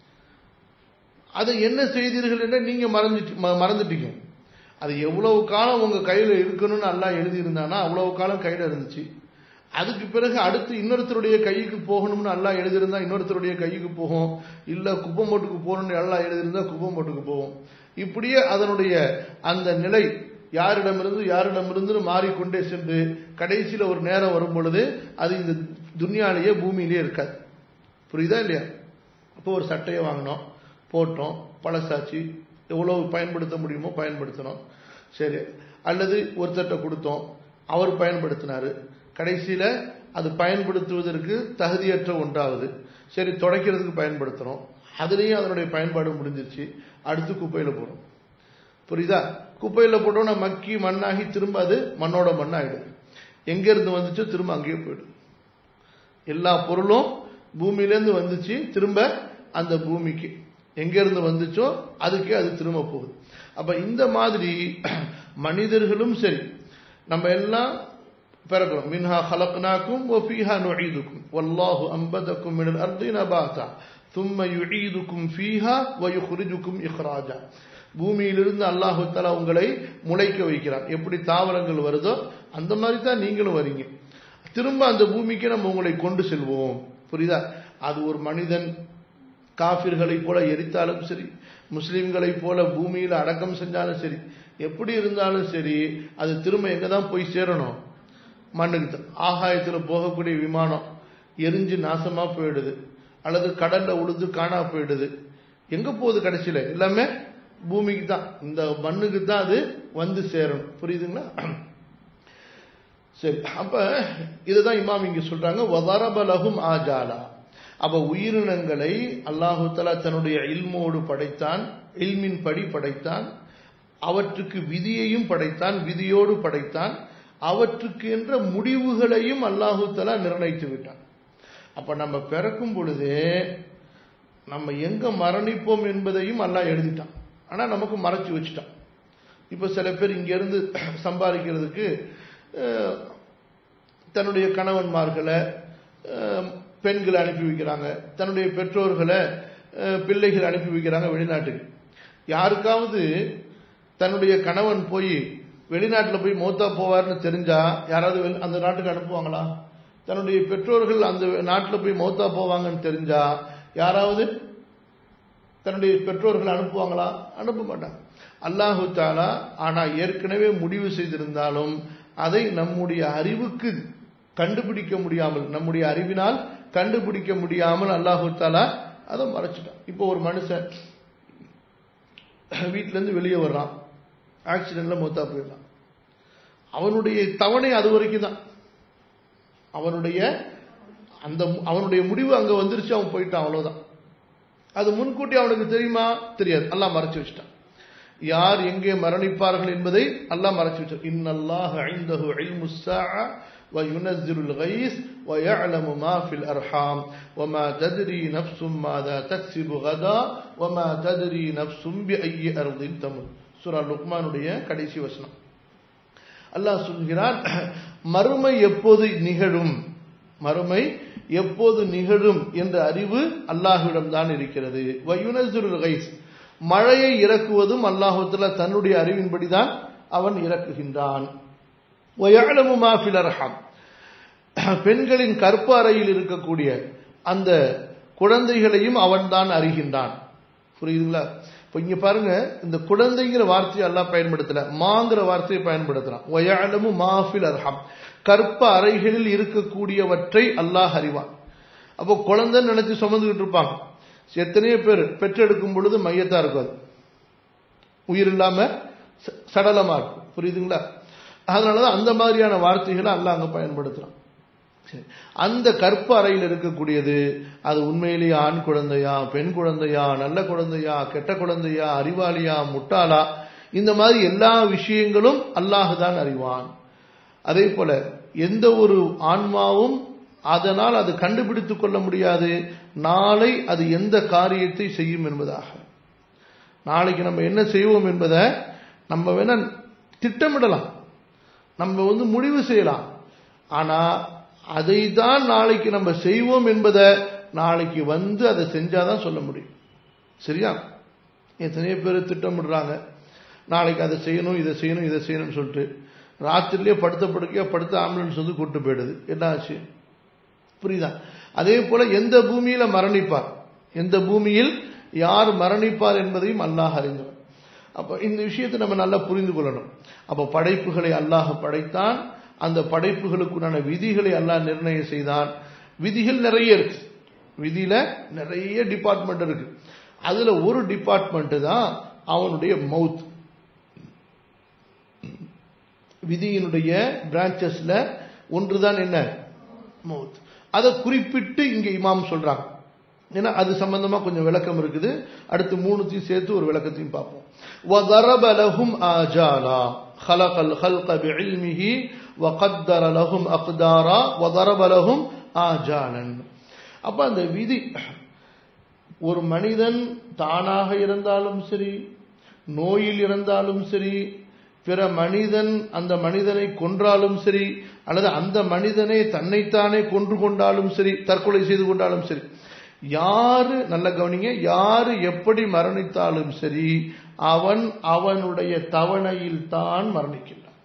அதை என்ன செய்தீர்கள் என்ற நீங்க மறந்துட்டு மறந்துட்டீங்க. அது எவ்வளவு காலம் உங்க கையில இருக்கணும்னு அல்லாஹ் எழுதி இருந்தானா அவ்வளவு காலம் கையில இருந்துச்சு. அதுக்கு பிறகு அடுத்து இன்னொருத்தருடைய கைக்கு போகணும்னு அல்லாஹ் எழுதியிருந்தா இன்னொருத்தருடைய கைக்கு போகும், இல்ல குப்பை மோட்டுக்கு போகணும்னு அல்லாஹ் எழுதியிருந்தா குப்பை மோட்டுக்கு போகும். இப்படியே அதனுடைய அந்த நிலை யாரிடமிருந்து யாரிடமிருந்து மாறிக்கொண்டே சென்று கடைசியில ஒரு நேரம் வரும் பொழுது அது இந்த துன்யாலேயே பூமியிலேயே இருக்காது. புரியுதா இல்லையா? அப்போ ஒரு சட்டையை வாங்கினோம், போட்டோம், பழசாச்சு, எவ்வளவு பயன்படுத்த முடியுமோ பயன்படுத்தணும், சரி. அல்லது ஒருத்தட்ட கொடுத்தோம், அவர் பயன்படுத்தினாரு, கடைசியில அது பயன்படுத்துவதற்கு தகுதியற்ற ஒன்றாவது, சரி துடைக்கிறதுக்கு பயன்படுத்துறோம், அதுலேயும் அதனுடைய பயன்பாடு முடிஞ்சிருச்சு, அடுத்து குப்பையில போறோம். புரியுதா? குப்பையில போட்டோம்னா மக்கி மண்ணாகி திரும்ப அது மண்ணோட மண்ணாயிடும். எங்க இருந்து வந்துச்சோ திரும்ப அங்கேயே போயிடும். எல்லா பொருளும் பூமியிலேருந்து வந்துச்சு, திரும்ப அந்த பூமிக்கு எங்க இருந்து வந்துச்சோ அதுக்கே அது திரும்ப போகுது. அப்ப இந்த மாதிரி மனிதர்களும் சரி, நம்ம எல்லாம் பிறக்கிறோம். மின்ஹா ஹலக்னாக்கும் வ ஃபீஹா நுஈதுக்கும் வல்லாஹு அம்பதக்கும் மினல் அர்தி நபாதா ثم يعيدكم فيها ويخرجكم اخراجا. பூமியிலிருந்து அல்லாஹ் தஆலா உங்களை முளைக்க வைக்கிறான். எப்படி தாவரங்கள் வருதோ அந்த மாதிரி தான் நீங்களும் வரீங்க. திரும்ப அந்த பூமிக்கு நம்ம உங்களை கொண்டு செல்வோம். புரியுதா? அது ஒரு மனிதன் காஃபிர்களை போல எரித்தாலும் சரி, முஸ்லிம்களை போல பூமியில அடக்கம் செஞ்சாலும் சரி, எப்படி இருந்தாலும் சரி, அது திரும்ப எங்க தான் போய் சேரணும்? மண்ணுக்கு தான். ஆகாயத்துல போகக்கூடிய விமானம் எரிஞ்சு நாசமா போயிடுது, அல்லது கடல்ல உழுது காணா போயிடுது, எங்க போகுது? கடைசியில எல்லாமே பூமிக்கு தான், இந்த மண்ணுக்கு தான் அது வந்து சேரணும். புரியுதுங்களா? சரி, அப்ப இதுதான் இமாம் இங்க சொல்றாங்க வதரப லஹும் ஆஜாலா. அப்ப உயிரினங்களை அல்லாஹு தஆலா தன்னுடைய இல்மோடு படைத்தான், இல்மின் படி படைத்தான், அவற்றுக்கு விதியையும் படைத்தான், விதியோடு படைத்தான், அவற்றுக்கு என்ற முடிவுகளையும் அல்லாஹு தஆலா நிர்ணயித்து விட்டான். அப்ப நம்ம பிறக்கும் பொழுது நம்ம எங்க மரணிப்போம் என்பதையும் அல்லாஹ் எழுதிட்டான். ஆனா நமக்கு மறைச்சு வச்சுட்டான். இப்ப சில பேர் இங்க இருந்து சம்பாதிக்கிறதுக்கு தன்னுடைய கணவன்மார்களை பெண்களை அனுப்பி வைக்கிறாங்க, தன்னுடைய பெற்றோர்களை பிள்ளைகள் அனுப்பி வைக்கிறாங்க வெளிநாட்டுக்கு. யாருக்காவது தன்னுடைய கணவன் போய் வெளிநாட்டில் போய் மௌத்தா போவார்னு தெரிஞ்சா யாராவது அந்த நாட்டுக்கு அனுப்புவாங்களா? தன்னுடைய பெற்றோர்கள் அந்த நாட்டில் போய் மௌத்தா போவாங்கன்னு தெரிஞ்சா யாராவது தன்னுடைய பெற்றோர்கள் அனுப்புவாங்களா? அனுப்ப மாட்டாங்க. அல்லாஹு தஆலா ஆனா ஏற்கனவே முடிவு செய்திருந்தாலும் அதை நம்முடைய அறிவுக்கு கண்டுபிடிக்க முடியாமல், நம்முடைய அறிவினால் கண்டுபிடிக்க முடியாமல் அல்லாஹு தஆலா அதை மறைச்சிட்டான். இப்போ ஒரு மனுஷன் வீட்டில இருந்து வெளியே வர்றான், ஆக்சிடென்ட்ல மௌத்தா போயிடலாம். அவனுடைய தவணை அது வரைக்கும் தான். அவனுடைய அந்த அவனுடைய முடிவு அங்க வந்துருச்சு, அவன் போயிட்டான், அவ்வளவுதான். அது முன்கூட்டி அவனுக்கு தெரியுமா? தெரியாது. அல்லாஹ் மறைச்சு வச்சுட்டான். யார் எங்கே மரணிப்பார்கள் என்பதை அல்லாஹ் மறைச்சு வச்சான். இன்னல்லாஹ இன்தஹு இல்முஸ் ஸாஅ வ யுனஸ்ஸிலுல் கய்ஸ் வ يعلم ما في الارحام وما تدري نفس ماذا تكسب غدا وما تدري نفس باي ارض تموت. சூரா லுக்மானுடைய கடைசி வசனம். அல்லாஹ் சொல்கிறான், மறுமை எப்போது நிகழும், மறுமை எப்போது நிகழும் என்ற அறிவு அல்லாஹ்விடம் தான் இருக்கிறது. வயுனஸ்ஸிலுல் கைஸ், மழையை இறக்குவதும் அல்லாஹ் தஆலா தன்னுடைய அறிவின்படிதான் அவன் இறக்குகின்றான். வயஅலமு மா ஃபில் அர்ஹம், பெண்களின் கற்ப அறையில் இருக்கக்கூடிய அந்த குழந்தைகளையும் அவன் தான் அறிகின்றான். புரியுதுங்களா? இப்ப இங்க பாருங்க, இந்த குழந்தைங்கிற வார்த்தையை அல்லாஹ் பயன்படுத்தல, மாங்கிற வார்த்தையை பயன்படுத்தலாம். வயஅலமு மா ஃபில் அர்ஹம், கற்ப அறைகளில் இருக்கக்கூடியவற்றை அல்லாஹ் அறிவான். அப்போ குழந்தைன்னு நினைச்சு சுமந்துகிட்டு இருப்பாங்க. எத்தனையோ பேர் பெற்றெடுக்கும் பொழுது மையத்தா இருக்கும், உயிர் இல்லாம சடலமா இருக்கும். புரியுதுங்களா? அதனாலதான் அந்த மாதிரியான வார்த்தைகளை அல்லாஹ் அங்க பயன்படுத்துறான். அந்த கற்ப அறையில் இருக்கக்கூடியது அது உண்மையிலேயே ஆண் குழந்தையா, பெண் குழந்தையா, நல்ல குழந்தையா, கெட்ட குழந்தையா, அறிவாளியா, முட்டாளா, இந்த மாதிரி எல்லா விஷயங்களும் அல்லாஹ் தான் அறிவான். அதே போல எந்த ஒரு ஆன்மாவும் அதனால் அது கண்டுபிடித்துக் கொள்ள முடியாது நாளை அது எந்த காரியத்தை செய்யும் என்பதாக. நாளைக்கு நம்ம என்ன செய்வோம் என்பதை நம்ம வேணா திட்டமிடலாம், நம்ம வந்து முடிவு செய்யலாம். ஆனா அதை தான் நாளைக்கு நம்ம செய்வோம் என்பதை நாளைக்கு வந்து அதை செஞ்சாதான் சொல்ல முடியும். சரியா? எத்தனையோ பேர் திட்டமிடுறாங்க, நாளைக்கு அதை செய்யணும், இதை செய்யணும், இதை செய்யணும்னு சொல்லிட்டு ராத்திரிலேயே படுத்த படுக்கையா படுத்த ஆம்புலன்ஸ் வந்து கூட்டு போயிடுது. என்ன ஆச்சு? புரியுதா? அதே போல எந்த பூமியில மரணிப்பார், எந்த பூமியில் யார் மரணிப்பார் என்பதையும் அல்லாஹ் அறிந்தவர். அப்ப இந்த விஷயத்தை நம்ம நல்லா புரிந்து கொள்ளணும். அப்ப படைப்புகளை அல்லாஹ் படைத்தான், அந்த படைப்புகளுக்குண்டான விதிகளை அல்லாஹ் நிர்ணயம் செய்தான். விதிகள் நிறைய இருக்கு, விதியில நிறைய டிபார்ட்மெண்ட் இருக்கு. அதுல ஒரு டிபார்ட்மெண்ட் தான் அவனுடைய மவுத். விதியினுடைய பிரான்ச்சஸ்ல ஒன்றுதான் என்ன? மவுத். அதை குறிப்பிட்டு இங்க இமாம் சொல்றாங்க. ஏன்னா அது சம்பந்தமா கொஞ்சம் விளக்கம் இருக்குது. அடுத்து மூணுத்தையும் சேர்த்து ஒரு விளக்கத்தையும் பார்ப்போம். وَضَرَبَ لَهُمْ آجَالًا خَلَقَ الْخَلْقَ بِعِلْمِهِ وَقَدَّرَ لَهُمْ أَقْدَارًا وَضَرَبَ لَهُمْ آجَالًا. அப்ப அந்த விதி, ஒரு மனிதன் தானாக இருந்தாலும் சரி, நோயில் இருந்தாலும் சரி, பிற மனிதன் அந்த மனிதனை கொன்றாலும் சரி, அல்லது அந்த மனிதனை தன்னைத்தானே கொன்று கொண்டாலும் சரி, தற்கொலை செய்து கொண்டாலும் சரி, யாரு, நல்ல கவனிங்க, யாரு எப்படி மரணித்தாலும் சரி, அவன் அவனுடைய தவணையில் தான் மரணிக்கின்றான்.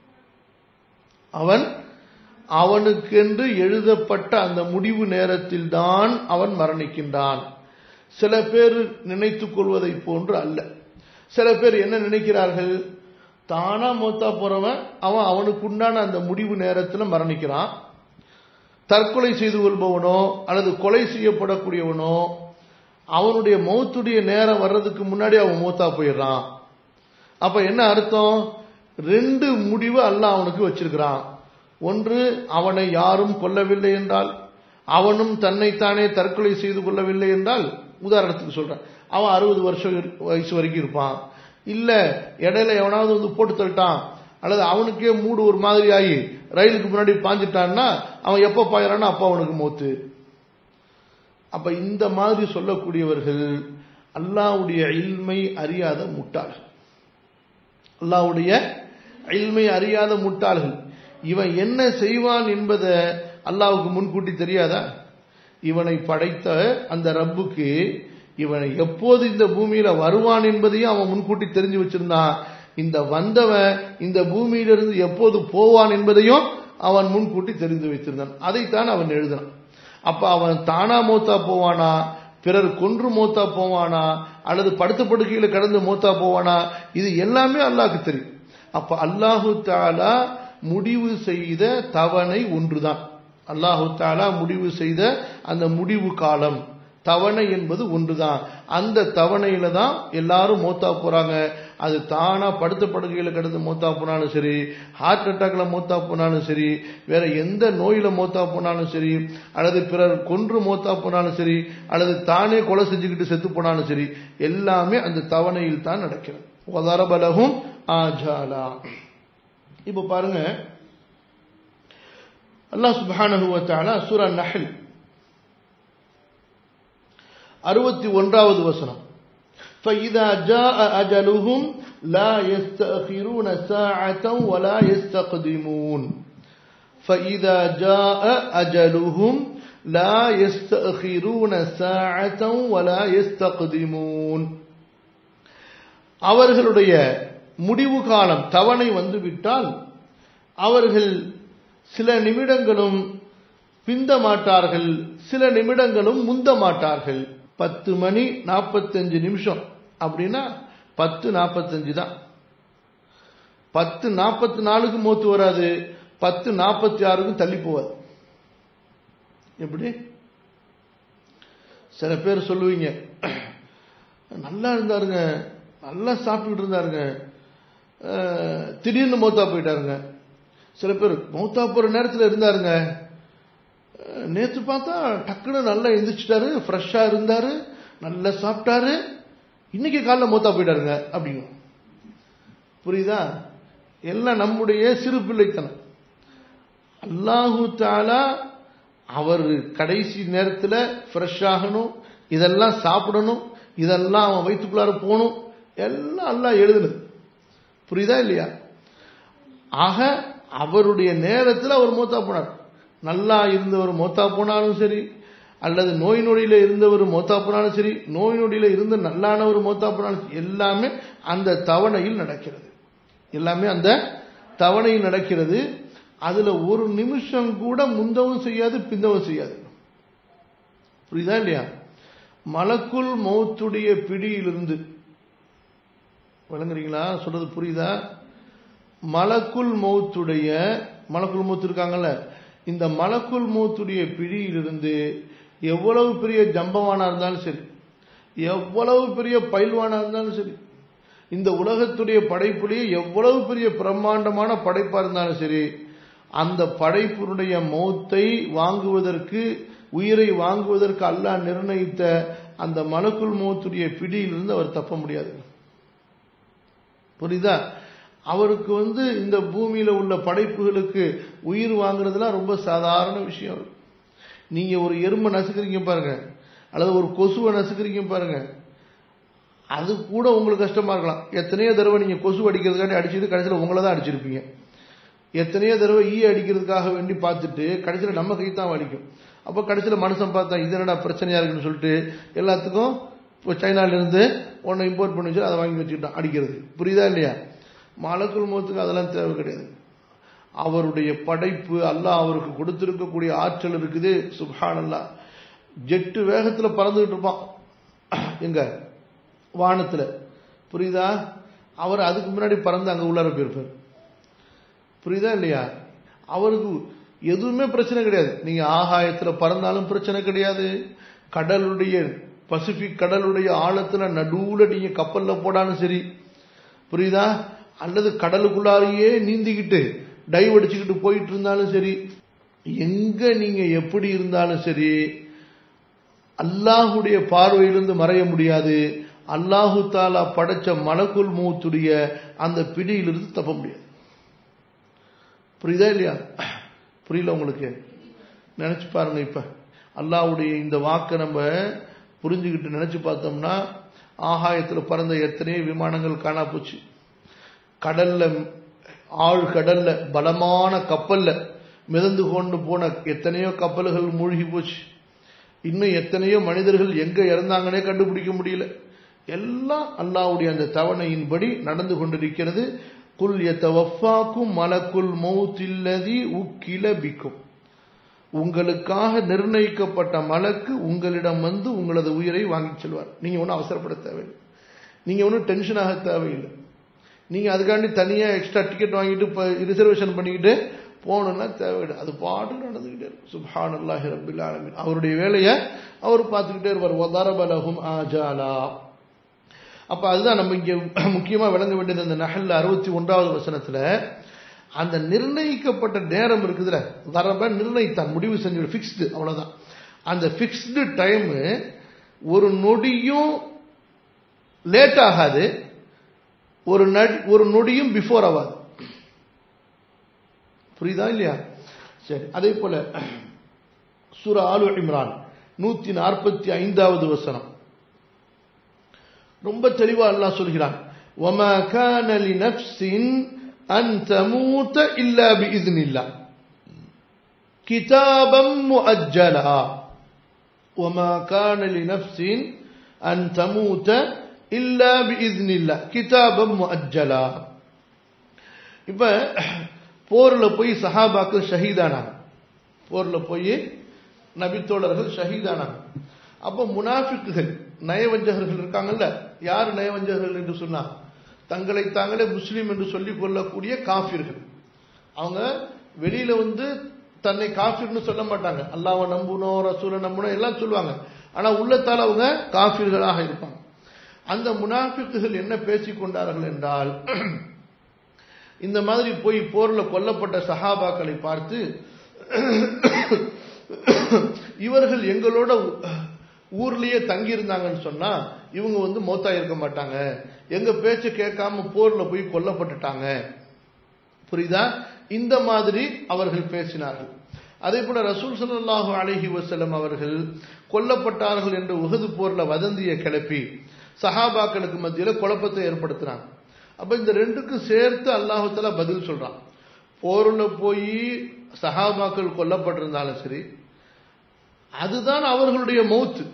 அவன் அவனுக்கென்று எழுதப்பட்ட அந்த முடிவு நேரத்தில் தான் அவன் மரணிக்கின்றான். சில பேர் நினைத்துக் கொள்வதை போன்று அல்ல. சில பேர் என்ன நினைக்கிறார்கள், தானா மூத்தா போறவன் அவன் அவனுக்கு உண்டான அந்த முடிவு நேரத்தில் மரணிக்கிறான். தற்கொலை செய்து கொள்பவனோ அல்லது கொலை செய்யப்படக்கூடியவனோ அவனுடைய மௌத்துடைய நேரம் வர்றதுக்கு முன்னாடி அவன் மூத்தா போயிடுறான். அப்ப என்ன அர்த்தம்? ரெண்டு முடிவு அல்லாஹ் அவனுக்கு வச்சிருக்கிறான். ஒன்று, அவனை யாரும் கொல்லவில்லை என்றால், அவனும் தன்னைத்தானே தற்கொலை செய்து கொள்ளவில்லை என்றால், உதாரணத்துக்கு சொல்றேன், அவன் அறுபது வருஷம் வயசு வரைக்கும் இருப்பான். இல்ல இடையில எவனாவது வந்து போட்டு தள்ளிட்டான், அல்லது அவனுக்கே மூடு ஒரு மாதிரி ஆகி ரயிலுக்கு முன்னாடி பாஞ்சிட்டான்னா அவன் எப்ப பாயிறான்னா அப்ப அவனுக்கு மௌத்து. அப்ப இந்த மாதிரி சொல்லக்கூடியவர்கள் அல்லாஹ்வுடைய இல்மை அறியாத முட்டாள்கள். அல்லாஹ்வுடைய இல்மை அறியாத முட்டாள்கள். இவன் என்ன செய்வான் என்பதை அல்லாஹ்வுக்கு முன்கூட்டி தெரியாதா? இவனை படைத்த அந்த ரப்புக்கு இவனை எப்போது இந்த பூமியில வருவான் என்பதையும் அவன் முன்கூட்டி தெரிஞ்சு வச்சிருந்தான். இந்த வந்தவன் இந்த பூமியிலிருந்து எப்போது போவான் என்பதையும் அவன் முன்கூட்டி தெரிந்து வைத்திருந்தான். அதைத்தான் அவன் எழுதினான். அப்ப அவன் தானா மௌத்தா போவானா, பிறர் கொன்று மௌத்தா போவானா, அல்லது படுத்த படுக்கையில கடந்து மௌத்தா போவானா, இது எல்லாமே அல்லாஹ்க்கு தெரியும். அப்ப அல்லாஹு தஆலா முடிவு செய்த தவணை ஒன்றுதான். அல்லாஹு தஆலா முடிவு செய்த அந்த முடிவு காலம் தவணை என்பது ஒன்றுதான். அந்த தவணையில தான் எல்லாரும் மௌத்தா போறாங்க. அது தானா படுத்த படுக்கையில கிடந்து மௌத்தா போனாலும் சரி, ஹார்ட் அட்டாக்ல மௌத்தா போனாலும் சரி, வேற எந்த நோயில மௌத்தா போனாலும் சரி, அல்லது பிறர் கொன்று மௌத்தா போனாலும் சரி, அல்லது தானே கொலை செஞ்சுக்கிட்டு செத்து போனாலும் சரி, எல்லாமே அந்த தவணையில் தான் நடக்கிறது. வதரபலஹும் ஆஜாலா. இப்ப பாருங்க, அல்லாஹ் சுப்ஹானஹு வ தஆலா சூரா நஹ்ல் அறுபத்தி ஒன்றாவது வசனம், فإذا جاء أجلهم لا يستأخرون ساعة ولا يستقدمون فإذا جاء أجلهم لا يستأخرون ساعة ولا يستقدمون அவர்களுடைய முடிவு காலம் தவணை வந்துவிட்டால் அவர்கள் சில நிமிடங்களும் பிந்த மாட்டார்கள், சில நிமிடங்களும் முந்த மாட்டார்கள். பத்து மணி நாற்பத்தஞ்சு நிமிஷம் அப்படின்னா பத்து நாற்பத்தஞ்சு தான். பத்து நாற்பத்தி நாலுக்கு மூத்து வராது, பத்து நாற்பத்தி ஆறுக்கும் தள்ளி போவாது. எப்படி? சில பேர் சொல்லுவீங்க, நல்லா இருந்தாருங்க, நல்லா சாப்பிட்டுக்கிட்டு இருந்தாருங்க, திடீர்னு மௌத்தா போயிட்டாருங்க. சில பேர் மௌத்தா போற நேரத்தில் இருந்தாருங்க, நேற்று பார்த்தா டக்குன்னு நல்லா எந்திரிச்சிட்டாரு, ஃப்ரெஷ்ஷா இருந்தாரு, நல்லா சாப்பிட்டாரு, இன்னைக்கு காலைல மௌத்தா போயிட்டாருங்க அப்படிங்க. புரியுதா? எல்லாம் நம்முடைய சிறு பிள்ளைத்தனம். அல்லாஹு தஆலா அவர் கடைசி நேரத்தில் ஃப்ரெஷ் ஆகணும், இதெல்லாம் சாப்பிடணும், இதெல்லாம் அவன் வயிற்றுக்குள்ளார போகணும், எல்லாம் அல்லாஹ் எழுதுனது. புரியுதா இல்லையா? ஆக அவருடைய நேரத்தில் அவர் மௌத்தா போனார். நல்லா இருந்தவர் மௌத்தா போனாலும் சரி, அல்லது நோய் நொடியில இருந்தவர் மௌத்தா போனாலும் சரி, நோய் நொடியில இருந்து நல்லானவர் மௌத்தா போனாலும் எல்லாமே அந்த தவணையில் நடக்கிறது. எல்லாமே அந்த தவணையில் நடக்கிறது. அதுல ஒரு நிமிஷம் கூட முந்தவும் செய்யாது, பிந்தவும் செய்யாது. புரியுதா இல்லையா? மலக்குல் மௌத்துடைய பிடியிலிருந்து, விளங்குறீங்களா சொல்றது? புரியுதா? மலக்குல் மௌத்துடைய மலக்குல் மௌத்து இருக்காங்கல்ல, இந்த மலக்குல் மௌத்துடைய பிடியிலிருந்து எவ்வளவு பெரிய ஜம்பவானா இருந்தாலும் சரி, எவ்வளவு பெரிய பயில்வானா இருந்தாலும் சரி, இந்த உலகத்துடைய படைப்புலேயே எவ்வளவு பெரிய பிரம்மாண்டமான படைப்பா இருந்தாலும் சரி, அந்த படைப்பினுடைய மௌத்தை வாங்குவதற்கு, உயிரை வாங்குவதற்கு அல்லாஹ் நிர்ணயித்த அந்த மலக்குல் மௌத்துடைய பிடியிலிருந்து அவர் தப்ப முடியாது. புரியுதா? அவருக்கு வந்து இந்த பூமியில உள்ள படைப்புகளுக்கு உயிர் வாங்குறதுலாம் ரொம்ப சாதாரண விஷயம். நீங்க ஒரு எறும்பை நசுக்கிறீங்க பாருங்க, அல்லது ஒரு கொசுவை நசுக்கிறீங்க பாருங்க, அது கூட உங்களுக்கு கஷ்டமா இருக்கலாம். எத்தனையோ தடவை நீங்க கொசு அடிக்கிறதுக்காண்டி அடிச்சுட்டு கடைசியில் உங்களை தான் அடிச்சிருப்பீங்க. எத்தனையோ தடவை ஈ அடிக்கிறதுக்காக வேண்டி பார்த்துட்டு கடைசியில் நம்ம கை தான் வலிக்கும். அப்போ கடைசியில் மனுஷன் பார்த்தா இது என்னடா பிரச்சனையா இருக்குன்னு சொல்லிட்டு எல்லாத்துக்கும் இப்போ சைனாலிருந்து ஒன்று இம்போர்ட் பண்ணி வச்சு அதை வாங்கி வச்சுக்கிட்டான் அடிக்கிறது. புரியுதா இல்லையா? மலக்குல் மௌத்துக்கு அதெல்லாம் தேவை கிடையாது. அவருடைய படைப்பு, அல்லாஹ் அவருக்கு கொடுத்திருக்கக்கூடிய ஆற்றல் இருக்குது. சுப்ஹானல்லாஹ். ஜெட்டு வேகத்தில் பறந்துகிட்டு இருப்பான் எங்க வானத்துல. புரியுதா? அவர் அதுக்கு முன்னாடி பறந்து அங்க உள்ளார போயிருப்பார். புரியுதா இல்லையா? அவருக்கு எதுவுமே பிரச்சனை கிடையாது. நீங்க ஆகாயத்துல பறந்தாலும் பிரச்சனை கிடையாது. கடலுடைய பசிபிக் கடலுடைய ஆழத்துல நடுவுல நீங்க கப்பல்ல போடாலும் சரி, புரியுதா? அல்லது கடலுக்குள்ளாரையே நீந்திக்கிட்டு டைவ் அடிச்சுக்கிட்டு போயிட்டு இருந்தாலும் சரி, எங்க நீங்க எப்படி இருந்தாலும் சரி, அல்லாஹுடைய பார்வையிலிருந்து மறைய முடியாது. அல்லாஹு தாலா படைச்ச மலக்குல் மௌத்துடைய அந்த பிடியிலிருந்து தப்ப முடியாது. புரியுதா இல்லையா? புரியல உங்களுக்கு? நினைச்சு பாருங்க. இப்ப அல்லாஹ்வுடைய இந்த வாக்கை நம்ம புரிஞ்சுக்கிட்டு நினைச்சு பார்த்தோம்னா, ஆகாயத்தில் பறந்த எத்தனையோ விமானங்கள் காணா போச்சு. கடல்ல, ஆழ் கடல்ல, பலமான கப்பல்ல மிதந்து கொண்டு போன எத்தனையோ கப்பல்கள் மூழ்கி போச்சு. இன்னும் எத்தனையோ மனிதர்கள் எங்க இறந்தாங்கன்னே கண்டுபிடிக்க முடியல. எல்லாம் அல்லாஹ்வுடைய அந்த தவணையின்படி நடந்து கொண்டிருக்கிறது. குல் யதவஃபாக்கும் மலக்குல் மௌத்தில்லதி உக்கில பிக்கும். உங்களுக்காக நிர்ணயிக்கப்பட்ட மலக்கு உங்களிடம் வந்து உங்களது உயிரை வாங்கி செல்வார். நீங்க ஒன்றும் அவசரப்பட தேவையில்லை, நீங்க ஒன்றும் டென்ஷன் ஆக தேவையில்லை. நீங்க அதுக்காண்டி தனியா எக்ஸ்ட்ரா டிக்கெட் வாங்கிட்டு ரிசர்வேஷன் பண்ணிக்கிட்டு போகணும்னா தேவையில்லை. அது பாட்டு நடந்துகிட்டே இருக்கும். சுப்ஹானல்லாஹி ரப்பில் ஆலமீன். அவருடைய வேலையை அவர் பார்த்துக்கிட்டே இருப்பார். வதரப லஹும் ஆஜாலா. அப்ப அதுதான் நம்ம இங்க முக்கியமா விளங்க வேண்டியது. அந்த நஹல்ல அறுபத்தி ஒன்றாவது வசனத்துல அந்த நிர்ணயிக்கப்பட்ட நேரம் இருக்குதுல, வரப நிர்ணயித்தான், முடிவு செஞ்சு ஃபிக்ஸ்டு, அவ்வளவுதான். அந்த ஃபிக்ஸ்டு டைம் ஒரு நொடியும் லேட் ஆகாது, ஒரு ஒரு நொடியும் பிஃபோர் ஆகாது. புரியுதா இல்லையா? சரி. அதே போல சூரா ஆலு இம்ரான் நூத்தி நாற்பத்தி ஐந்தாவது வசனம், ரொம்ப தெளிவா அல்லாஹ் சொல்கிறான், وَمَا كَانَ لِنَفْسٍ أَن تَمُوتَ إِلَّا بِإِذْنِ اللَّهِ كِتَابًا مُؤَجَّلًا وَمَا كَانَ لِنَفْسٍ أَن تَمُوتَ إِلَّا بِإِذْنِ اللَّهِ كِتَابًا مُؤَجَّلًا. இப்ப போர்ல போய் சஹாபாக்கள் ஷஹீதானாங்க, போர்ல போய் நபித்தோழர்கள் ஷஹீதானாங்க. அப்ப முனாஃபிக்குகள் நயவஞ்சகர்கள் இருக்காங்கல்ல, யார் நயவஞ்சகர்கள் என்று சொன்னா தங்களை தாங்களே முஸ்லீம் என்று சொல்லிக் கொள்ளக்கூடிய காஃபிர்கள். அவங்க வெளியில வந்து தன்னை காஃபிர்னு சொல்ல மாட்டாங்க, அல்லாஹ்வை நம்புனோம் ரசூலை நம்புனோம் எல்லாம் சொல்லுவாங்க, ஆனா உள்ளத்தால் அவங்க காஃபிர்களாக இருப்பாங்க. அந்த முனாஃபிக்குகள் என்ன பேசிக் கொண்டார்கள் என்றால், இந்த மாதிரி போய் போர்ல கொல்லப்பட்ட சஹாபாக்களை பார்த்து, இவர்கள் எங்களோட ஊர்லயே தங்கி இருந்தாங்கன்னு சொன்னா இவங்க வந்து மௌத்தா இருக்க மாட்டாங்க, எங்க பேச்ச கேட்காம போர்ல போய் கொல்லப்பட்டுட்டாங்க, புரியுதா? இந்த மாதிரி அவர்கள் பேசினார்கள். அதே போல ரசூல் ஸல்லல்லாஹு அலைஹி வஸல்லம் அவர்கள் கொல்லப்பட்டார்கள் என்று உஹது போர்ல வதந்தியை கிளப்பி சஹாபாக்களுக்கு மத்தியில குழப்பத்தை ஏற்படுத்தினாங்க. அப்ப இந்த ரெண்டுக்கும் சேர்த்து அல்லாஹ் தஆலா பதில் சொல்றான். போர்ல போய் சஹாபாக்கள் கொல்லப்பட்டிருந்தாலும் சரி, அதுதான் அவர்களுடைய மௌத்து.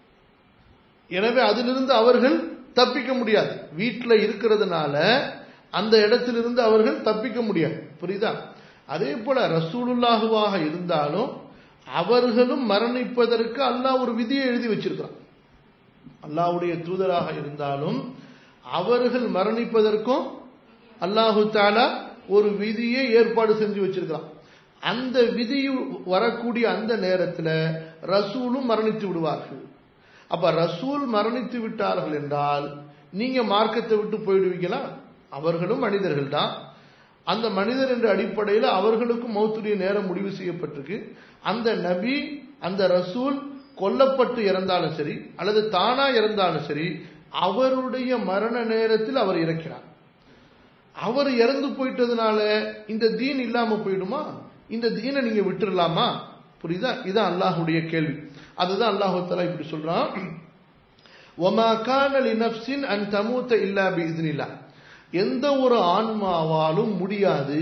எனவே அதிலிருந்து அவர்கள் தப்பிக்க முடியாது. வீட்டில் இருக்கிறதுனால அந்த இடத்திலிருந்து அவர்கள் தப்பிக்க முடியாது, புரியுதா? அதே போல ரசூலுல்லாஹுவாக இருந்தாலும் அவர்களும் மரணிப்பதற்கு அல்லாஹ் ஒரு விதியை எழுதி வச்சிருக்கிறான். அல்லாஹ்வுடைய தூதராக இருந்தாலும் அவர்கள் மரணிப்பதற்கும் அல்லாஹு தஆலா ஒரு விதியை ஏற்பாடு செஞ்சு வச்சிருக்கிறான். அந்த விதி வரக்கூடிய அந்த நேரத்தில் ரசூலும் மரணித்து விடுவார்கள். அப்ப ரசூல் மரணித்து விட்டார்கள் என்றால் நீங்க மார்க்கத்தை விட்டு போயிடுவீங்களா? அவர்களும் மனிதர்கள் தான். அந்த மனிதர் என்ற அடிப்படையில் அவர்களுக்கும் மௌத்துடைய நேரம் முடிவு செய்யப்பட்டிருக்கு. அந்த நபி அந்த ரசூல் கொல்லப்பட்டு இறந்தாலும் சரி அல்லது தானா இறந்தாலும் சரி, அவருடைய மரண நேரத்தில் அவர் இறக்கிறார். அவர் இறந்து போயிட்டதுனால இந்த தீன் இல்லாம போயிடுமா? இந்த தீனை நீங்க விட்டுறலாமா? புரியுதா? இதுதான் அல்லாஹ்வுடைய கேள்வி. அதுதான் அல்லாஹ் தஆலா இப்படி சொல்றான், وَمَا كَانَ لِنَفْسٍ أَن تَمُوتَ إِلَّا بِإِذْنِ اللَّهِ. எந்த ஒரு ஆன்மாவாலும் முடியாது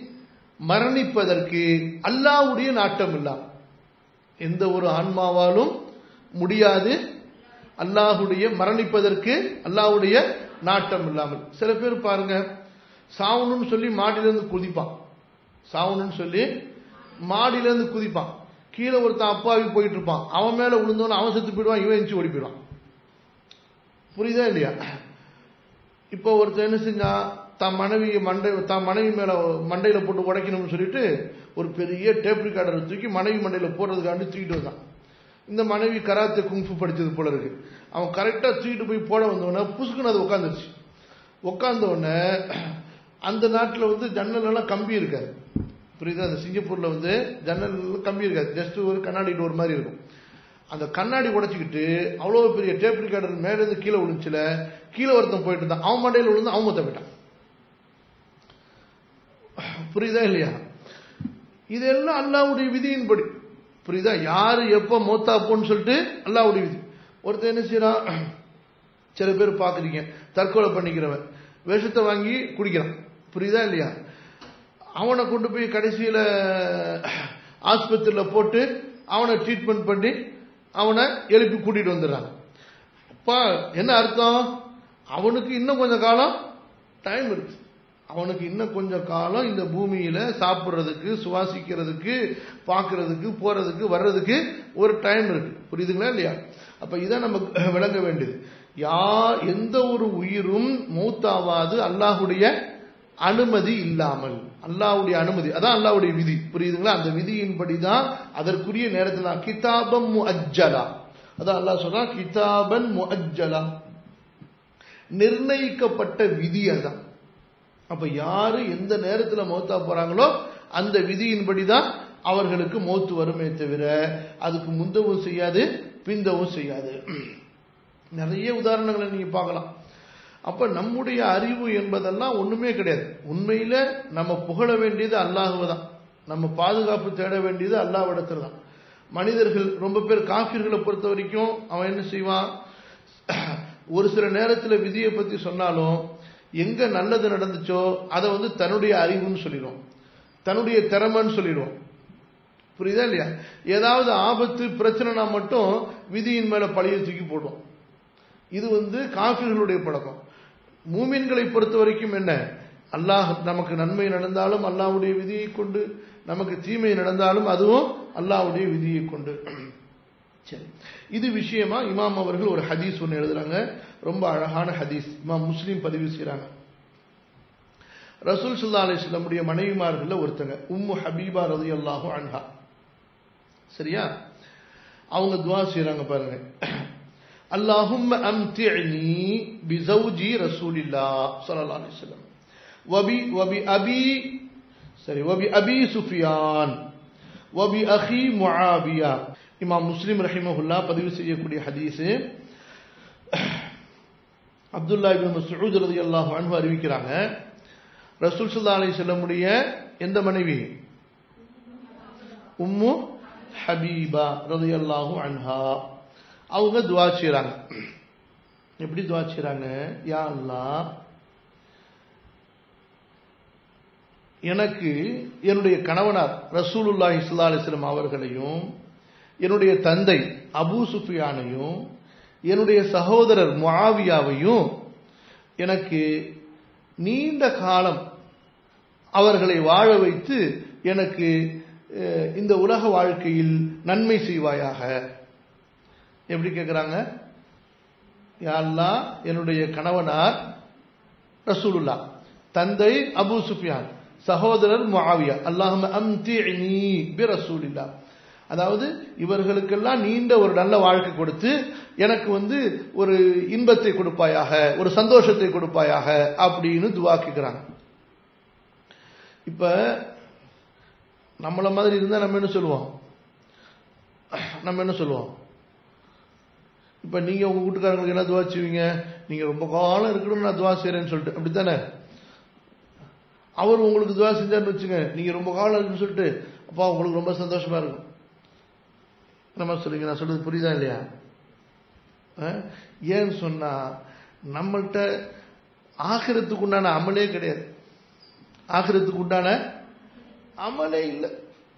மரணிப்பதற்கு அல்லாஹ்வுடைய நாட்டம் இல்லாம. எந்த ஒரு ஆன்மாவாலும் முடியாது அல்லாஹ்வுடைய மரணிப்பதற்கு அல்லாஹ்வுடைய நாட்டம் இல்லாமல். சில பேர் பாருங்க, சாவணும்னு சொல்லி மாடியிலிருந்து குதிப்பான், சாவணும்னு சொல்லி மாடியிலிருந்து குதிப்பான். கீழே ஒருத்தன் அப்பாவி போயிட்டு இருப்பான், அவன் மேல விழுந்தவன அவன் செத்து போயிடுவான், இவன் எஞ்சி ஓடி போயிடுவான். புரியுதா இல்லையா? இப்போ ஒருத்தர் என்ன செஞ்சா, தான் மனைவி மண்டை தான் மனைவி மேல மண்டையில போட்டு உடைக்கணும்னு சொல்லிட்டு ஒரு பெரிய டேப் ரிகார்டரை தூக்கி மனைவி மண்டையில போடுறதுக்காண்டி தூக்கிட்டு வந்தான். இந்த மனைவி கராத்தே குங்ஃபு படிச்சது போல இருக்கு. அவன் கரெக்டா தூக்கிட்டு போய் போட வந்தவன புசுக்குன்னு அது உட்காந்துருச்சு. உட்கார்ந்த உடனே அந்த நாட்டில் வந்து ஜன்னல் எல்லாம் கம்பி இருக்காது, புரியுதா? அந்த சிங்கப்பூர்ல வந்து ஜன்னல் கம்பி இருக்காது, ஜஸ்ட் ஒரு கண்ணாடி டோர் மாதிரி இருக்கும். அந்த கண்ணாடி உடைச்சிக்கிட்டு அவ்வளவு பெரிய டேப் ரிகார்டர் மேல இருந்து கீழே விழுந்துச்சுல, கீழே ஒருத்தன் போயிட்டு இருந்தான், அவன் மண்டையில் விழுந்து அவன் மொத்த போயிட்டான். புரியுதா இல்லையா? இதெல்லாம் அல்லாஹ்வுடைய விதியின்படி, புரியுதா? யாரு எப்ப மௌத்தா போன்னு சொல்லிட்டு அல்லாஹ்வுடைய விதி. ஒருத்தர் என்ன செய்யறான், சில பேர் பாக்குறீங்க, தற்கொலை பண்ணிக்கிறவன் விஷத்தை வாங்கி குடிக்கிறான், புரியுதா இல்லையா? அவனை கொண்டு போய் கடைசியில ஆஸ்பத்திரியில போட்டு அவனை ட்ரீட்மெண்ட் பண்ணி அவனை எழுப்பி கூட்டிட்டு வந்துடுறாங்க. அப்பா என்ன அர்த்தம்? அவனுக்கு இன்னும் கொஞ்சம் காலம் டைம் இருக்கு. அவனுக்கு இன்னும் கொஞ்சம் காலம் இந்த பூமியில சாப்பிட்றதுக்கு, சுவாசிக்கிறதுக்கு, பார்க்கறதுக்கு, போறதுக்கு, வர்றதுக்கு ஒரு டைம் இருக்கு. புரியுதுங்களா இல்லையா? அப்ப இதான் நம்ம விளங்க வேண்டியது. யார் எந்த ஒரு உயிரும் மௌத்தாவாது அல்லாஹ்வுடைய அனுமதி இல்லாமல். அல்லாஹ்வுடைய அனுமதி, அதான் அல்லாஹ்வுடைய விதி, புரியுதுங்களா? அந்த விதியின்படி தான் அதற்குரிய நேரத்தில் கிதாபம் முஅஜ்ஜலா, அதான் அல்லாஹ் சொல்றான், கிதாபன் முஅஜ்ஜலா, நிர்ணயிக்கப்பட்ட விதி அதான். அப்ப யாரு எந்த நேரத்தில் மௌத்தா போறாங்களோ அந்த விதியின்படி தான் அவர்களுக்கு மௌத்து வருமே தவிர அதுக்கு முந்தவும் செய்யாது பிந்தவும் செய்யாது. நிறைய உதாரணங்களை நீங்க பார்க்கலாம். அப்ப நம்முடைய அறிவு என்பதெல்லாம் ஒண்ணுமே கிடையாது. உண்மையில நம்ம புகழ வேண்டியது அல்லாஹ்வை தான், நம்ம பாதுகாப்பு தேட வேண்டியது அல்லாஹ்விடத்துல தான். மனிதர்கள் ரொம்ப பேர் காஃபிர்களை பொறுத்த வரைக்கும் அவன் என்ன செய்வான், ஒரு சில நேரத்தில் விதியை பத்தி சொன்னாலும் எங்க நல்லது நடந்துச்சோ அதை வந்து தன்னுடைய அறிவுன்னு சொல்லிடுவோம், தன்னுடைய திறமைன்னு சொல்லிடுவோம். புரியுதா இல்லையா? ஏதாவது ஆபத்து பிரச்சனைனா மட்டும் விதியின் மேல பழிய தூக்கி போடுவோம். இது வந்து காஃபிர்களுடைய பழக்கம். மூமின்களை பொறுத்த வரைக்கும் என்ன, அல்லாஹ் நமக்கு நன்மை நடந்தாலும் அல்லாஹ்வுடைய விதியை கொண்டு, நமக்கு தீமை நடந்தாலும் அதுவும் அல்லாஹ்வுடைய விதியை கொண்டு. சரி, இது விஷயமா இமாம் அவர்கள் ஒரு ஹதீஸ் ஒன்று எழுதுறாங்க, ரொம்ப அழகான ஹதீஸ். இமாம் முஸ்லிம் பதிவு செய்றாங்க. ரசூல் ஸல்லல்லாஹு அலைஹி வஸல்லம் மனைவிமார்கள்ல ஒருத்தங்க உம்மு ஹபீபா ரலியல்லாஹு அன்ஹா. சரியா? அவங்க துஆ செய்றாங்க பாருங்க. அல்லாஹும்ம அம்திஅனி பிஸௌஜி ரசூலில்லாஹ் ஸல்லல்லாஹு அலைஹி வஸல்லம் வபி வபி அபி சரி வபி அபி சுஃபியான் வபி அஹி முஆவியா. இமாம் முஸ்லிம் ரஹிமஹுல்லாஹ் பதிவு செய்யக்கூடிய ஹதீஸ். அப்துல்லா இப்னு மஸ்ஊத் ரலியல்லாஹு அன்ஹு அறிவிக்கிறாங்க, ரசூல் ஸல்லல்லாஹு அலைஹி வஸல்லம் உடைய எந்த மனைவி? உம்மு ஹபீபா ரலியல்லாஹு அன்ஹா. அவங்க துஆ செய்றாங்க. எப்படி துஆ செய்றாங்க? யா அல்லாஹ், எனக்கு என்னுடைய கணவனார் ரசூலுல்லாஹி ஸல்லல்லாஹு அலைஹி வஸல்லம் அவர்களையும், என்னுடைய தந்தை அபூ சுஃபியானையும், என்னுடைய சகோதரர் முஆவியாவையும் எனக்கு நீண்ட காலம் அவர்களை வாழ வைத்து எனக்கு இந்த உலக வாழ்க்கையில் நன்மை செய்வாயாக. எப்படி கேட்கிறாங்க? யா அல்லாஹ், என்னுடைய கணவனார் ரசூலுல்லாஹ், தந்தை அபூ சுஃபியான், சகோதரர் முஆவியா, அல்லாஹும்ம அம்திஇனி பி ரசூலில்லாஹ், அதாவது இவர்களுக்கெல்லாம் நீண்ட ஒரு நல்ல வாழ்க்கை கொடுத்து எனக்கு வந்து ஒரு இன்பத்தை கொடுப்பாயாக, ஒரு சந்தோஷத்தை கொடுப்பாயாக அப்படின்னு துஆ கேட்கிறாங்க. இப்ப நம்மள மாதிரி இருந்தா நம்ம என்ன சொல்லுவோம்? நம்ம என்ன சொல்லுவோம்? இப்ப நீங்க உங்க வீட்டுக்காரங்களுக்கு என்ன துஆ செய்வீங்க? நீங்க ரொம்ப காலம் இருக்கணும்னு நான் துஆ செய்றேன்னு சொல்லிட்டு, அப்படித்தானே? அவர் உங்களுக்கு துஆ செஞ்சாருன்னு வச்சுங்க, நீங்க ரொம்ப காலம் இருக்குன்னு சொல்லிட்டு, அப்பா உங்களுக்கு ரொம்ப சந்தோஷமா இருக்கும். நம்ம சொல்லுங்க, நான் சொல்றது புரியுதா இல்லையா? ஏன்னு சொன்னா நம்மள்கிட்ட ஆகிரத்துக்கு உண்டான அமலே கிடையாது. ஆகிரத்துக்கு உண்டான அமலே இல்லை.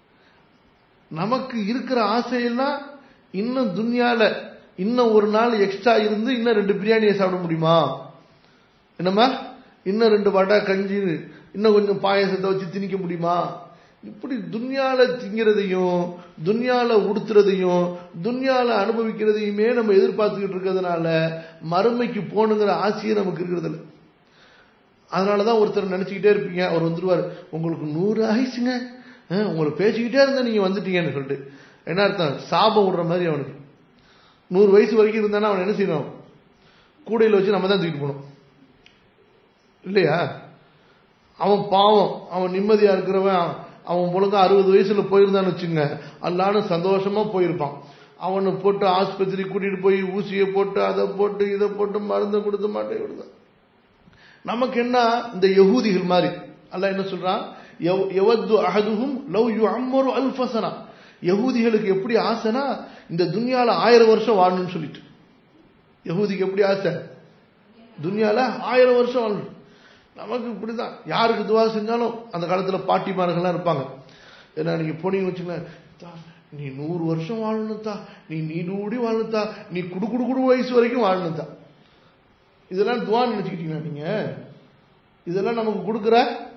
நமக்கு இருக்கிற ஆசையெல்லாம் இன்னும் துன்யால இன்னும் ஒரு நாள் எக்ஸ்ட்ரா இருந்து இன்னும் ரெண்டு பிரியாணியை சாப்பிட முடியுமா? என்னம்மா, இன்னும் ரெண்டு வடை கஞ்சி இன்னும் கொஞ்சம் பாயசத்தை வச்சு திணிக்க முடியுமா? இப்படி துன்யால திங்கிறதையும் துன்யால உடுத்துறதையும் துன்யால அனுபவிக்கிறதையுமே நம்ம எதிர்பார்த்துக்கிட்டு இருக்கிறதுனால மறுமைக்கு போகணுங்கிற ஆசையே நமக்கு இருக்கிறது இல்லை. அதனாலதான் ஒருத்தர் நினைச்சுக்கிட்டே இருப்பீங்க, அவர் வந்துருவார், உங்களுக்கு நூறு ஆயிடுச்சுங்க, உங்களை பேசிக்கிட்டே இருந்தா நீங்க வந்துட்டீங்கன்னு சொல்லிட்டு. என்ன அர்த்தம்? சாபம் விடுற மாதிரி. அவனுக்கு நூறு வயசு வரைக்கும் இருந்தானா அவன் என்ன செய்யணும்? கூடையில் வச்சு நம்ம தான் தூக்கிட்டு போகணும் இல்லையா? அவன் பாவம், அவன் நிம்மதியா இருக்கிறவன், அவன் ஒழுங்கா அறுபது வயசுல போயிருந்தான்னு வச்சுங்க, அல்லான்னு சந்தோஷமா போயிருப்பான். அவனை போட்டு ஆஸ்பத்திரி கூட்டிட்டு போய் ஊசியை போட்டு அதை போட்டு இதை போட்டு மருந்து கொடுத்து மாட்டே விடுதான். நமக்கு என்ன, இந்த யஹூதிகள் மாதிரி அல்லாஹ் என்ன சொல்றான்? யவது அஹதுஹும் லவ் யுஅம்மரு அல்ஃப ஸனா. யஹூதிகளுக்கு எப்படி ஆசைனா இந்த துன்யால ஆயிரம் வருஷம் வாழணும்னு சொல்லிட்டு. யஹூதிக்கு எப்படி ஆசை? துன்யால ஆயிரம் வருஷம் வாழணும். நமக்கு இப்படிதான். யாருக்கு துவா செஞ்சாலும் அந்த காலத்துல பாட்டிமார்கள்லாம் இருப்பாங்க. ஏன்னா நீங்க போனீங்க வச்சுங்களேன், நீ நூறு வருஷம் வாழணும்தா, நீ நீடூடி வாழணும்தா, நீ குடு குடு குடு வயசு வரைக்கும் வாழணும்தா. இதெல்லாம் துவா நினைச்சுக்கிட்டீங்களா நீங்க? இதெல்லாம் நமக்கு கொடுக்குற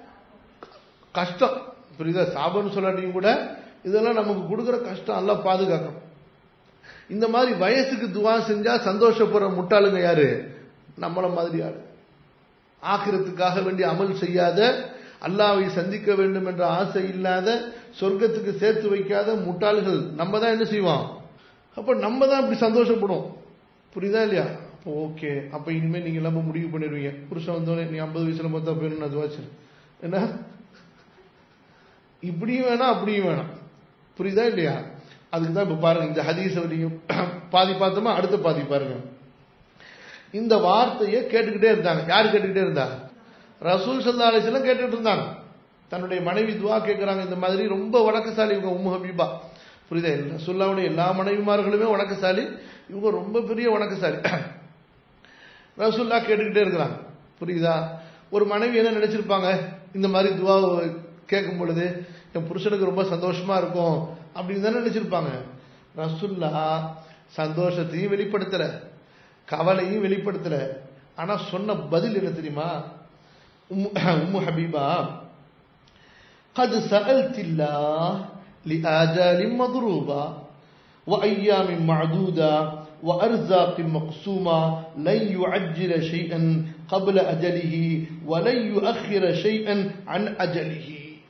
கஷ்டம். புரியுதா? சாபன்னு சொல்லாட்டியும் கூட இதெல்லாம் நமக்கு கொடுக்குற கஷ்டம். எல்லாம் பாதுகாக்கணும். இந்த மாதிரி வயசுக்கு துவா செஞ்சா சந்தோஷப்படுற முட்டாளுங்க யாரு? நம்மள மாதிரி யாரு? ஆகிரத்துக்காக வேண்டி அமல் செய்யாத, அல்லாஹ்வை சந்திக்க வேண்டும் என்ற ஆசை இல்லாத, சொர்க்கத்துக்கு சேர்த்து வைக்காத முட்டாள்கள் நம்ம தான் என்ன செய்வோம்? அப்ப நம்ம தான் இப்படி சந்தோஷப்படுவோம். புரியுதா இல்லையா? அப்போ ஓகே, அப்ப இனிமே நீங்க எல்லாம் முடிவு பண்ணிடுவீங்க, புருஷன் வந்தோடனே நீ ஐம்பது வயசுல மொத்தம் போயிடணும் அது வச்சு என்ன, இப்படியும் வேணாம் அப்படியும் வேணாம். புரியுதா இல்லையா? அதுக்கு தான் இப்ப பாருங்க, இந்த ஹதீஸை நீங்க பாதி பார்த்தோமா, அடுத்த பாதி பாருங்க. இந்த வார்த்தையை கேட்டுக்கிட்டே இருந்தாங்க. யாரு கேட்டுக்கிட்டே இருந்தா? ரசூல் ஸல்லல்லாஹு அலைஹி வஸல்லம் கேட்டுட்டு இருந்தாங்க. தன்னுடைய மனைவி துஆ கேட்கிறாங்க. இந்த மாதிரி ரொம்ப வணக்கசாலி இவங்க உம்மு ஹபீபா. புரியுதா? ரசூலுல்லாஹ்வுடைய எல்லா மனைவிமார்களுமே வணக்கசாலி, இவங்க ரொம்ப பெரிய வணக்கசாலி. ரசூலுல்லாஹ் கேட்டுக்கிட்டே இருக்கிறாங்க. புரியுதா? ஒரு மனைவி என்ன நினைச்சிருப்பாங்க, இந்த மாதிரி துவா கேட்கும் பொழுது என் புருஷனுக்கு ரொம்ப சந்தோஷமா இருக்கும் அப்படின்னு தானே நினைச்சிருப்பாங்க. ரசூலுல்லாஹ் சந்தோஷத்தையும் வெளிப்படுத்தல, கவலையும் வெளிப்படுத்தல. ஆனா சொன்ன பதில் என்ன தெரியுமா? உம்மு ஹபீபா, قد سألت الله لآجال مضروبة وأيام معدودة وأرزاق مقسومة لن يعجل شيئا قبل أجله ولن يؤخر شيئا عن أجله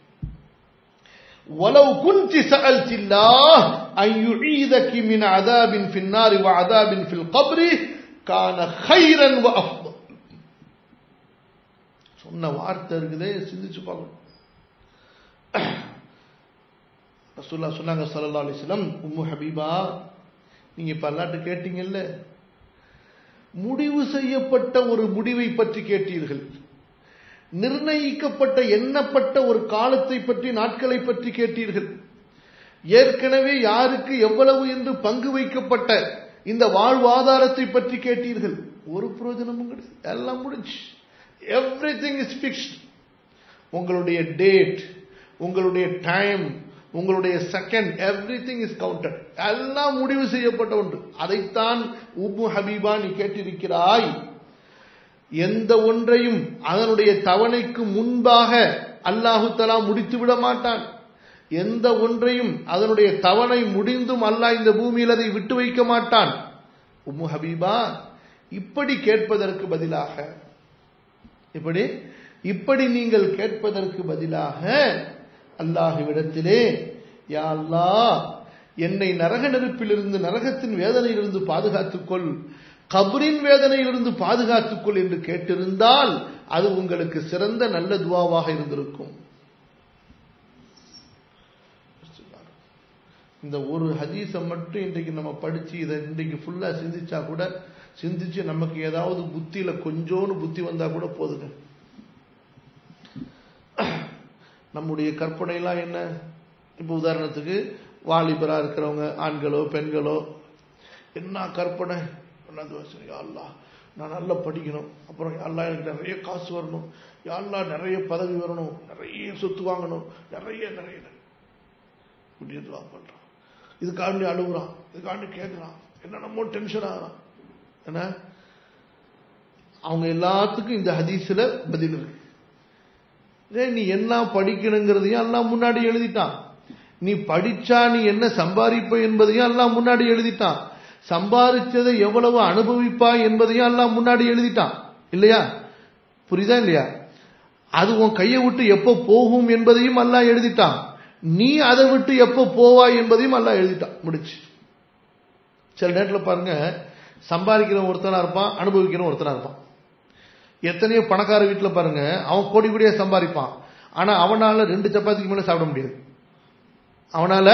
ولو كنت سألت الله أن يعيذك من عذاب في النار وعذاب في القبر كان خيرا وأفضل. சொன்ன வார்த்தை இருக்குதே, சிந்திச்சு பார்க்கணும். ரசூலுல்லாஹ் சொன்னாங்க ஸல்லல்லாஹு அலைஹி வஸல்லம், உம்மு ஹபீபா, நீங்க இப்ப அல்லாஹ்ட்ட கேட்டீங்கல்ல, முடிவு செய்யப்பட்ட ஒரு முடிவை பற்றி கேட்டீர்கள், நிர்ணயிக்கப்பட்ட எண்ணப்பட்ட ஒரு காலத்தை பற்றி, நாட்களை பற்றி கேட்டீர்கள், ஏற்கனவே யாருக்கு எவ்வளவு என்று பங்கு வைக்கப்பட்ட இந்த வாழ்வாதாரத்தை பற்றி கேட்டீர்கள். ஒரு பிரயோஜனமும் கிடையாது, எல்லாம் முடிஞ்சு. Everything is fixed. உங்களுடைய டேட், உங்களுடைய டைம், உங்களுடைய செகண்ட், எவ்ரிதிங் இஸ் கவுண்டட். எல்லாம் முடிவு செய்யப்பட்ட ஒன்று. அதைத்தான் உம்மு ஹபீபா நீ கேட்டிருக்கிறாய். எந்த ஒன்றையும் அதனுடைய தவணைக்கு முன்பாக அல்லாஹு தஆலா முடித்து விட மாட்டான். எந்த ஒன்றையும் அதனுடைய தவணை முடிந்தும் அல்லாஹ் இந்த பூமியில் அதை விட்டு வைக்க மாட்டான். உம்மு ஹபீபா, இப்படி கேட்பதற்கு பதிலாக, இப்படி இப்படி நீங்கள் கேட்பதற்கு பதிலாக அல்லாஹ்விடத்திலே, யா அல்லாஹ், என்னை நரக நெருப்பிலிருந்து, நரகத்தின் வேதனையிலிருந்து பாதுகாத்துக்கொள், கபரின் வேதனையிலிருந்து பாதுகாத்துக்கொள் என்று கேட்டிருந்தால் அது உங்களுக்கு சிறந்த நல்ல துவாவாக இருந்திருக்கும். இந்த ஒரு ஹதீஸை மட்டும் இன்றைக்கு நம்ம படிச்சு இதை இன்றைக்கு ஃபுல்லா சிந்திச்சா கூட, சிந்திச்சு நமக்கு ஏதாவது புத்தியில கொஞ்சோன்னு புத்தி வந்தா கூட போதுங்க. நம்முடைய கற்பனை எல்லாம் என்ன? இப்ப உதாரணத்துக்கு வாலிபரா இருக்கிறவங்க, ஆண்களோ பெண்களோ, என்ன கற்பனை, அல்லாஹ் நான் நல்லா படிக்கணும், அப்புறம் அல்லாஹ் எனக்கு நிறைய காசு வரணும், அல்லாஹ் நிறைய பதவி வரணும், நிறைய சொத்து வாங்கணும், நிறைய நிறைய துவா பண்றான். இதுக்காண்டி அழுகுறான், இதுக்காண்டி கேட்கிறான், என்னென்னமோ டென்ஷன் ஆகிறான். என்ன, அவங்க எல்லாத்துக்கும் இந்த ஹதீஸ்ல பதில் இருக்கு. நீ என்ன படிக்கணுங்கிறதையும் எல்லாம் முன்னாடி எழுதிட்டான். நீ படிச்சா நீ என்ன சம்பாதிப்ப என்பதையும் எல்லாம் முன்னாடி எழுதிட்டான். சம்பாதிச்சதை எவ்வளவு அனுபவிப்பாய் என்பதையும் எல்லாம் முன்னாடி எழுதிட்டான். இல்லையா? புரியுதா இல்லையா? அது உன் கையை விட்டு எப்போ போகும் என்பதையும் எல்லாம் எழுதிட்டான். நீ அதை விட்டு எப்போ போவாய் என்பதையும் எல்லாம் எழுதிட்டான். முடிச்சு. சில நேரத்தில் பாருங்க, சம்பாதிக்கிற ஒருத்தனா இருப்பான், அனுபவிக்கிற ஒருத்தனா இருப்பான். எத்தனையோ பணக்கார வீட்டில் பாருங்க, அவன் கோடி கோடியா சம்பாதிப்பான், ஆனா அவனால ரெண்டு சப்பாத்திக்கு மேல சாப்பிட முடியாது. அவனால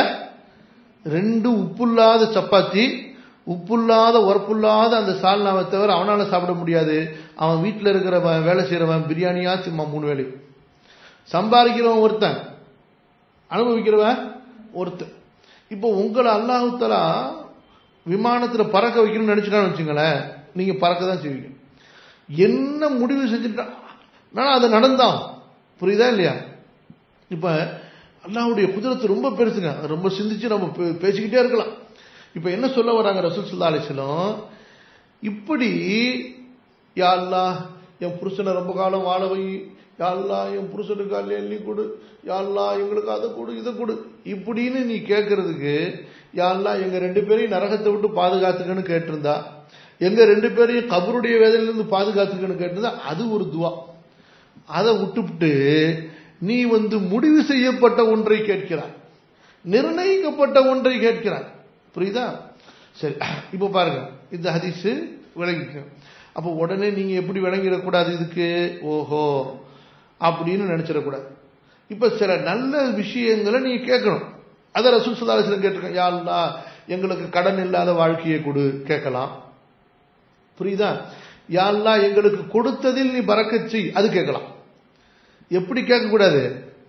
ரெண்டு உப்புல்லாத சப்பாத்தி, உப்புல்லாத உரப்புல்லாத அந்த சால்னாவை தவிர அவனால சாப்பிட முடியாது. அவன் வீட்டில் இருக்கிற வேலை செய்யறவன் பிரியாணியா சும்மா மூணு வேலை. சம்பாதிக்கிறவன் ஒருத்தன், அனுபவிக்கிறவன் ஒருத்தன். இப்போ உங்களை அல்லாஹ் தஆலா விமானத்துல பறக்க வைக்கணும்னு நினைச்சுக்கான்னு வச்சுங்களேன், நீங்க பறக்க தான் செய்வீங்க. என்ன முடிவு செஞ்சுட்டா அது நடந்தான். புரியுதா இல்லையா? இப்ப அல்லாஹ்வுடைய குதிரத்து ரொம்ப பெருசுங்க, ரொம்ப சிந்திச்சு நம்ம பேசிக்கிட்டே இருக்கலாம். இப்ப என்ன சொல்ல வராங்க ரசூல் ஸல்லல்லாஹு அலைஹி வஸல்லம், இப்படி யா அல்லாஹ் என் புருஷனை ரொம்ப காலம் வாழ வை, யா அல்லாஹ் என் புருஷனுக்கு அல்லி கொடு, யா அல்லாஹ் எங்களுக்கு அதை கொடு இதை கொடு இப்படின்னு நீ கேட்கறதுக்கு, யா அல்லாஹ் எங்க ரெண்டு பேரையும் நரகத்தை விட்டு பாதுகாத்துக்கன்னு கேட்டிருந்தா, எங்க ரெண்டு பேரையும் கபருடைய வேதனையிலிருந்து பாதுகாத்துக்கன்னு கேட்டிருந்தா அது ஒரு துவா. அதை விட்டுவிட்டு நீ வந்து முடிவு செய்யப்பட்ட ஒன்றை கேட்கிறாய், நிர்ணயிக்கப்பட்ட ஒன்றை கேட்கிறாய். புரியுதா? சரி, இப்ப பாருங்க, இந்த ஹதீஸ் விளங்கிக்க. அப்ப உடனே நீங்க எப்படி விளங்கிடக்கூடாது இதுக்கு, ஓஹோ அப்படின்னு நினைச்சிடக்கூடாது. இப்ப சில நல்ல விஷயங்களை நீங்க கேட்கணும். அத ரசூல் ஸல்லல்லாஹு அலைஹி வஸல்லம் கேட்டிருக்காங்க, யா அல்லாஹ் எங்களுக்கு கடன் இல்லாத வாழ்க்கையை கொடு கேட்கலாம். புரியுதா? யா அல்லாஹ் எங்களுக்கு கொடுத்ததில் நீ பரக்கத் செய், அது கேட்கலாம். எப்படி கேட்க கூடாது?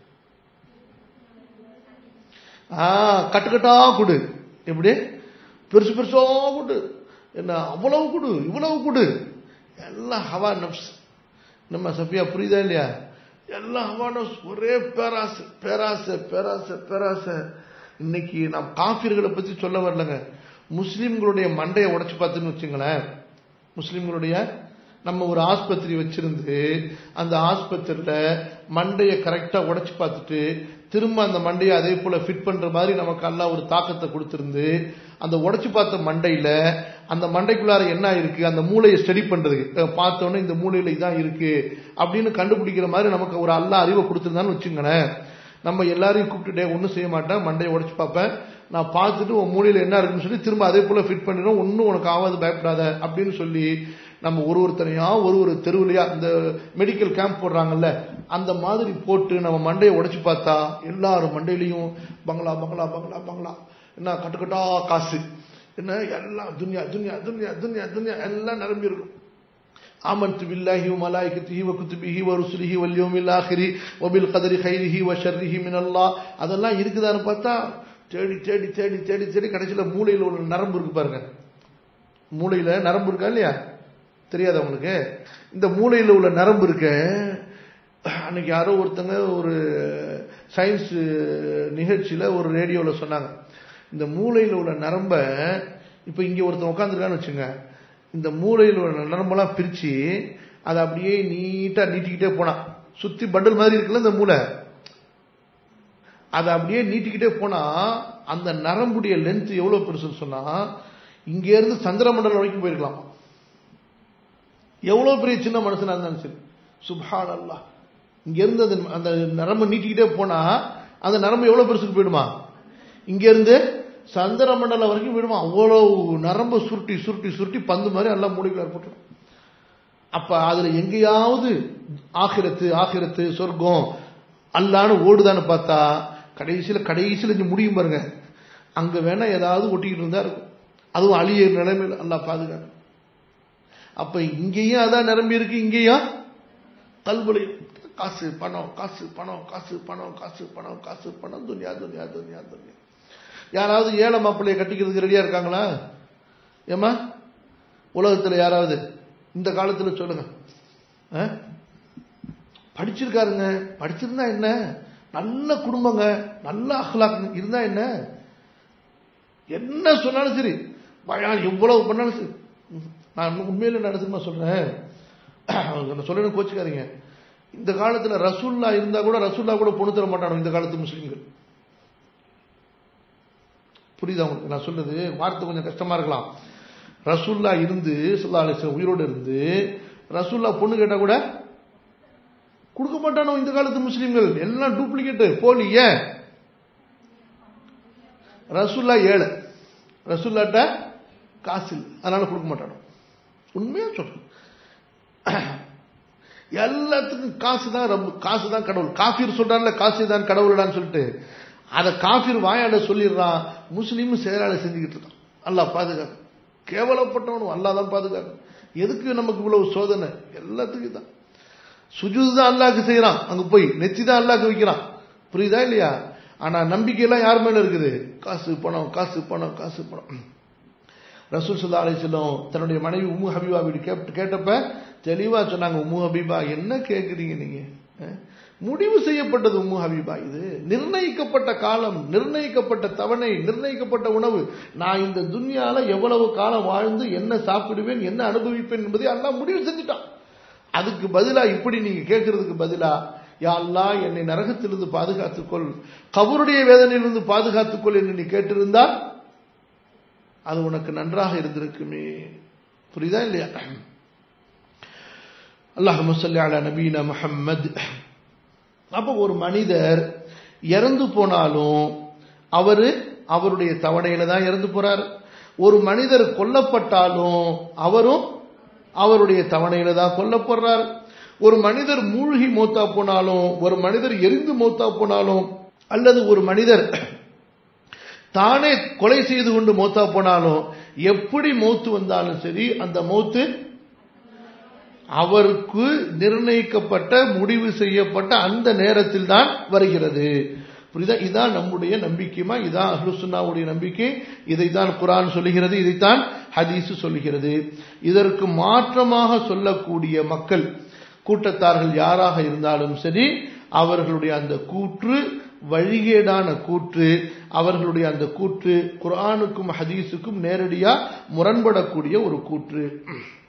ஆஹ் கட்டுக்கட்டா கொடு, எப்படி பெருசு பெருசா கொடு, என்ன அவ்வளவு கொடு இவ்வளவு கொடு, எல்லாம் ஹவா நப்ஸ். நம்ம சஃபியா புரியுதா இல்லையா? எல்லாம் ஹவா நப்ஸ், ஒரே பேராசை பேராசை பேராசை பேராசை. இன்னைக்கு நாம் காஃபிர்களை பத்தி சொல்ல வரலங்க, முஸ்லிம்களுடைய மண்டையை உடைச்சு பார்த்துன்னு வச்சுங்களேன். முஸ்லிம்களுடைய நம்ம ஒரு ஆஸ்பத்திரி வச்சிருந்து அந்த ஆஸ்பத்திரியில மண்டையை கரெக்டா உடைச்சு பார்த்துட்டு திரும்ப அந்த மண்டையை அதே போல ஃபிட் பண்ற மாதிரி நமக்கு எல்லாம் ஒரு தாக்கத்தை கொடுத்திருந்து அந்த உடைச்சு பார்த்த மண்டையில அந்த மண்டைக்குள்ளார என்ன இருக்கு, அந்த மூளையை ஸ்டடி பண்றதுக்கு பார்த்தோன்னே இந்த மூளையில இதான் இருக்கு அப்படின்னு கண்டுபிடிக்கிற மாதிரி நமக்கு ஒரு அல்லா அறிவை கொடுத்திருந்தான்னு வச்சுங்களேன். நம்ம எல்லாரையும் கூப்பிட்டுட்டே ஒன்றும் செய்ய மாட்டேன், மண்டையை உடைச்சு பார்ப்பேன், நான் பார்த்துட்டு உன் மூளையில என்ன இருக்குன்னு சொல்லி திரும்ப அதே போல ஃபிட் பண்ணிடும், ஒன்னும் உனக்கு ஆகாது பயப்படாத அப்படின்னு சொல்லி நம்ம ஒரு ஒருத்தனையா ஒரு ஒரு தெருவுலையா இந்த மெடிக்கல் கேம்ப் போடுறாங்கல்ல அந்த மாதிரி போட்டு நம்ம மண்டையை உடைச்சு பார்த்தா எல்லாரும் மண்டையிலையும் பங்களா பங்களா பங்களா பங்களா, என்ன கட்டுக்கட்டா காசு, என்ன எல்லாம் துன்யா துன்யா துன்யா துன்யா துன்யா எல்லாம் நிரம்பி இருக்கும். ஆமன்து பில்லாஹி வ மலாயிகத்திஹி வ குதுபிஹி வ ருசுலிஹி வல் யௌமில் ஆகிரி வ பில் கத்ரி கைரிஹி வ ஷர்ரிஹி மினல்லாஹ், அதெல்லாம் இருக்குதான்னு பார்த்தா தேடி தேடி தேடி தேடி தேடி கடைசியில மூளையில ஒரு நரம்பு இருக்கு பாருங்க. மூளையில நரம்பு இருக்கா இல்லையா தெரியாது உங்களுக்கு? இந்த மூளையில உள்ள நரம்பு இருக்க, அன்னைக்கு யாரோ ஒருத்தங்க ஒரு சயின்ஸ் நிகழ்ச்சியில ஒரு ரேடியோல சொன்னாங்க, இந்த மூளையில உள்ள நரம்ப இப்ப இங்க ஒருத்தன் உட்காந்துருக்கான்னு வச்சுங்க, இந்த மூளையில் உள்ள நரம்பெல்லாம் பிரிச்சு அதை அப்படியே நீட்டா நீட்டிக்கிட்டே போனா சுத்தி பண்டல் மாதிரி இருக்குல்ல இந்த மூளை, அதை அப்படியே நீட்டிக்கிட்டே போனா அந்த நரம்புடைய லென்த் எவ்வளவு பெருசுன்னு சொன்னா இங்க இருந்து சந்திரமண்டலம் வரைக்கும் போயிருக்கலாம். எவ்வளவு பெரிய சின்ன மனுஷனா இருந்தாலும் சரி, சுப்ஹான் அல்லாஹ். இங்க இருந்து அந்த அந்த நரம்பு நீட்டிக்கிட்டே போனா அந்த நரம்பு எவ்வளவு பெருசுக்கு போயிடுமா, இங்க இருந்து சந்திர மண்டலம் வரைக்கும் போயிடுமா. அவ்வளவு நரம்பு சுருட்டி சுருட்டி சுருட்டி பந்து மாதிரி எல்லாம் மூளைக்குள்ள போட்டுரும். அப்ப அதுல எங்கேயாவது ஆகிரத்து ஆகிரத்து சொர்க்கம் அல்லான்னு ஓடுதான்னு பார்த்தா கடைசியில கடைசியில இங்க முடியும் பாருங்க, அங்க வேணா ஏதாவது ஒட்டிக்கிட்டு இருந்தா இருக்கும், அதுவும் அழிய நிலைமையில் அல்லாஹ் பாதுகாக்க. அப்ப இங்கேயும் அதான் நிரம்பி இருக்கு, இங்கேயும் கல்வழி காசு பணம் காசு பணம் காசு பணம் காசு பணம் காசு பணம் துன்யா துன்யா துன்யா துன்யா. யாராவது ஏழை மாப்பிள்ளைய கட்டிக்கிறதுக்கு ரெடியா இருக்காங்களா? ஏமா உலகத்துல யாராவது இந்த காலத்துல சொல்லுங்க. படிச்சிருக்காருங்க, படிச்சிருந்தா என்ன, நல்ல குடும்பங்க, நல்ல அஹ்லாக் இருந்தா என்ன, என்ன சொன்னாலும் சரி, எவ்வளவு பண்ணாலும் சரி. நான் உண்மையில நடத்துமா சொல்றேன், சொல்ல கோச்சுக்காதீங்க. இந்த காலத்துல ரசூல்லா இருந்தா கூட ரசூல்லா கூட பொண்ணு தர மாட்டானோ இந்த காலத்து முஸ்லிம்கள். புரியுதா உங்களுக்கு நான் சொல்றது? வார்த்தை கொஞ்சம் கஷ்டமா இருக்கலாம். ரசூல்லா இருந்து ஸல்லல்லாஹு அலைஹி வஸல்லம் உயிரோடு இருந்து ரசூல்லா பொண்ணு கேட்டா கூட கொடுக்க மாட்டானோ இந்த காலத்து முஸ்லிம்கள். எல்லாம் டூப்ளிகேட் போலி. ஏன்? ரசூல்லா ஏழை, ரசூல்லாட்ட காசு இல்லை, அதனால கொடுக்க மாட்டானோ. உண்மையா சொல்றேன், எல்லாத்துக்கும் காசு தான் ரப்பு, காசு தான் கடவுள். காஃபிர் சொல்றான்ல காசு தான் கடவுள்டான்னு சொல்லிட்டு அதை காஃபிர் வாயால சொல்லிடுறான், முஸ்லீமும் செயலாள செஞ்சுக்கிட்டு இருக்கான். அல்லாஹ் பாதுகாக்க, கேவலப்பட்டவனும் அல்லாஹ் தான் பாதுகாக்க. எதுக்கு நமக்கு இவ்வளவு சோதனை? எல்லாத்துக்கும் தான். சுஜூது தான் அல்லாஹ்க்கு செய்யறான், அங்க போய் நெச்சி தான் அல்லாஹ்க்கு வைக்கிறான். புரியுதா இல்லையா? ஆனா நம்பிக்கையெல்லாம் யார் மேல இருக்குது? காசு பணம் காசு பணம் காசு பணம். ரசூல் ஸல்லல்லாஹு அலைஹி வஸல்லம் தன்னுடைய மனைவி உம்மு ஹபீபா கிட்ட கேட்டப்ப தெளிவா சொன்னாங்க, உம்மு ஹபீபா என்ன கேட்குறீங்க நீங்க? முடிவு செய்யப்பட்டது உம்மு ஹபீபா, இது நிர்ணயிக்கப்பட்ட காலம், நிர்ணயிக்கப்பட்ட தவணை, நிர்ணயிக்கப்பட்ட உணவு. நான் இந்த துன்யால எவ்வளவு காலம் வாழ்ந்து என்ன சாப்பிடுவேன், என்ன அனுபவிப்பேன் என்பதை அல்லாஹ் முடிவு செஞ்சுட்டான். அதுக்கு பதிலா இப்படி நீங்க கேட்கறதுக்கு பதிலா, யா அல்லாஹ் என்னை நரகத்திலிருந்து பாதுகாத்துக்கொள், கபருடைய வேதனையிலிருந்து பாதுகாத்துக்கொள் என்று நீ கேட்டிருந்தா அது உனக்கு நன்றாக இருந்திருக்குமே. புரியுதா இல்லையா? அல்லாஹும்ம ஸல்லி அலா நபீனா முஹம்மத். அப்ப ஒரு மனிதர் இறந்து போனாலும் அவரு அவருடைய தவணையில தான் இறந்து போறார். ஒரு மனிதர் கொல்லப்பட்டாலும் அவரும் அவருடைய தவணையில தான் கொல்லப்படுறார். ஒரு மனிதர் மூழ்கி மௌத்தா போனாலும், ஒரு மனிதர் எரிந்து மௌத்தா போனாலும், அல்லது ஒரு மனிதர் தானே கொலை செய்து கொண்டு மௌத்தா போனாலும், எப்படி மௌத்து வந்தாலும் சரி அந்த மௌத்து அவருக்கு நிர்ணயிக்கப்பட்ட முடிவு செய்யப்பட்ட அந்த நேரத்தில் தான் வருகிறது. புரியுதா? இதான் நம்முடைய நம்பிக்கைமா, இதான் அஹ்லுஸ் சுன்னாவுடைய நம்பிக்கை. இதைத்தான் குர்ஆன் சொல்லுகிறது, இதைத்தான் ஹதீஸ் சொல்கிறது. இதற்கு மாற்றமாக சொல்லக்கூடிய மக்கள் கூட்டத்தார்கள் யாராக இருந்தாலும் சரி, அவர்களுடைய அந்த கூற்று வழிகேடான கூற்று, அவர்களுடைய அந்த கூற்று குர்ஆனுக்கும் ஹதீஸுக்கும் நேரடியா முரண்படக்கூடிய ஒரு கூற்று.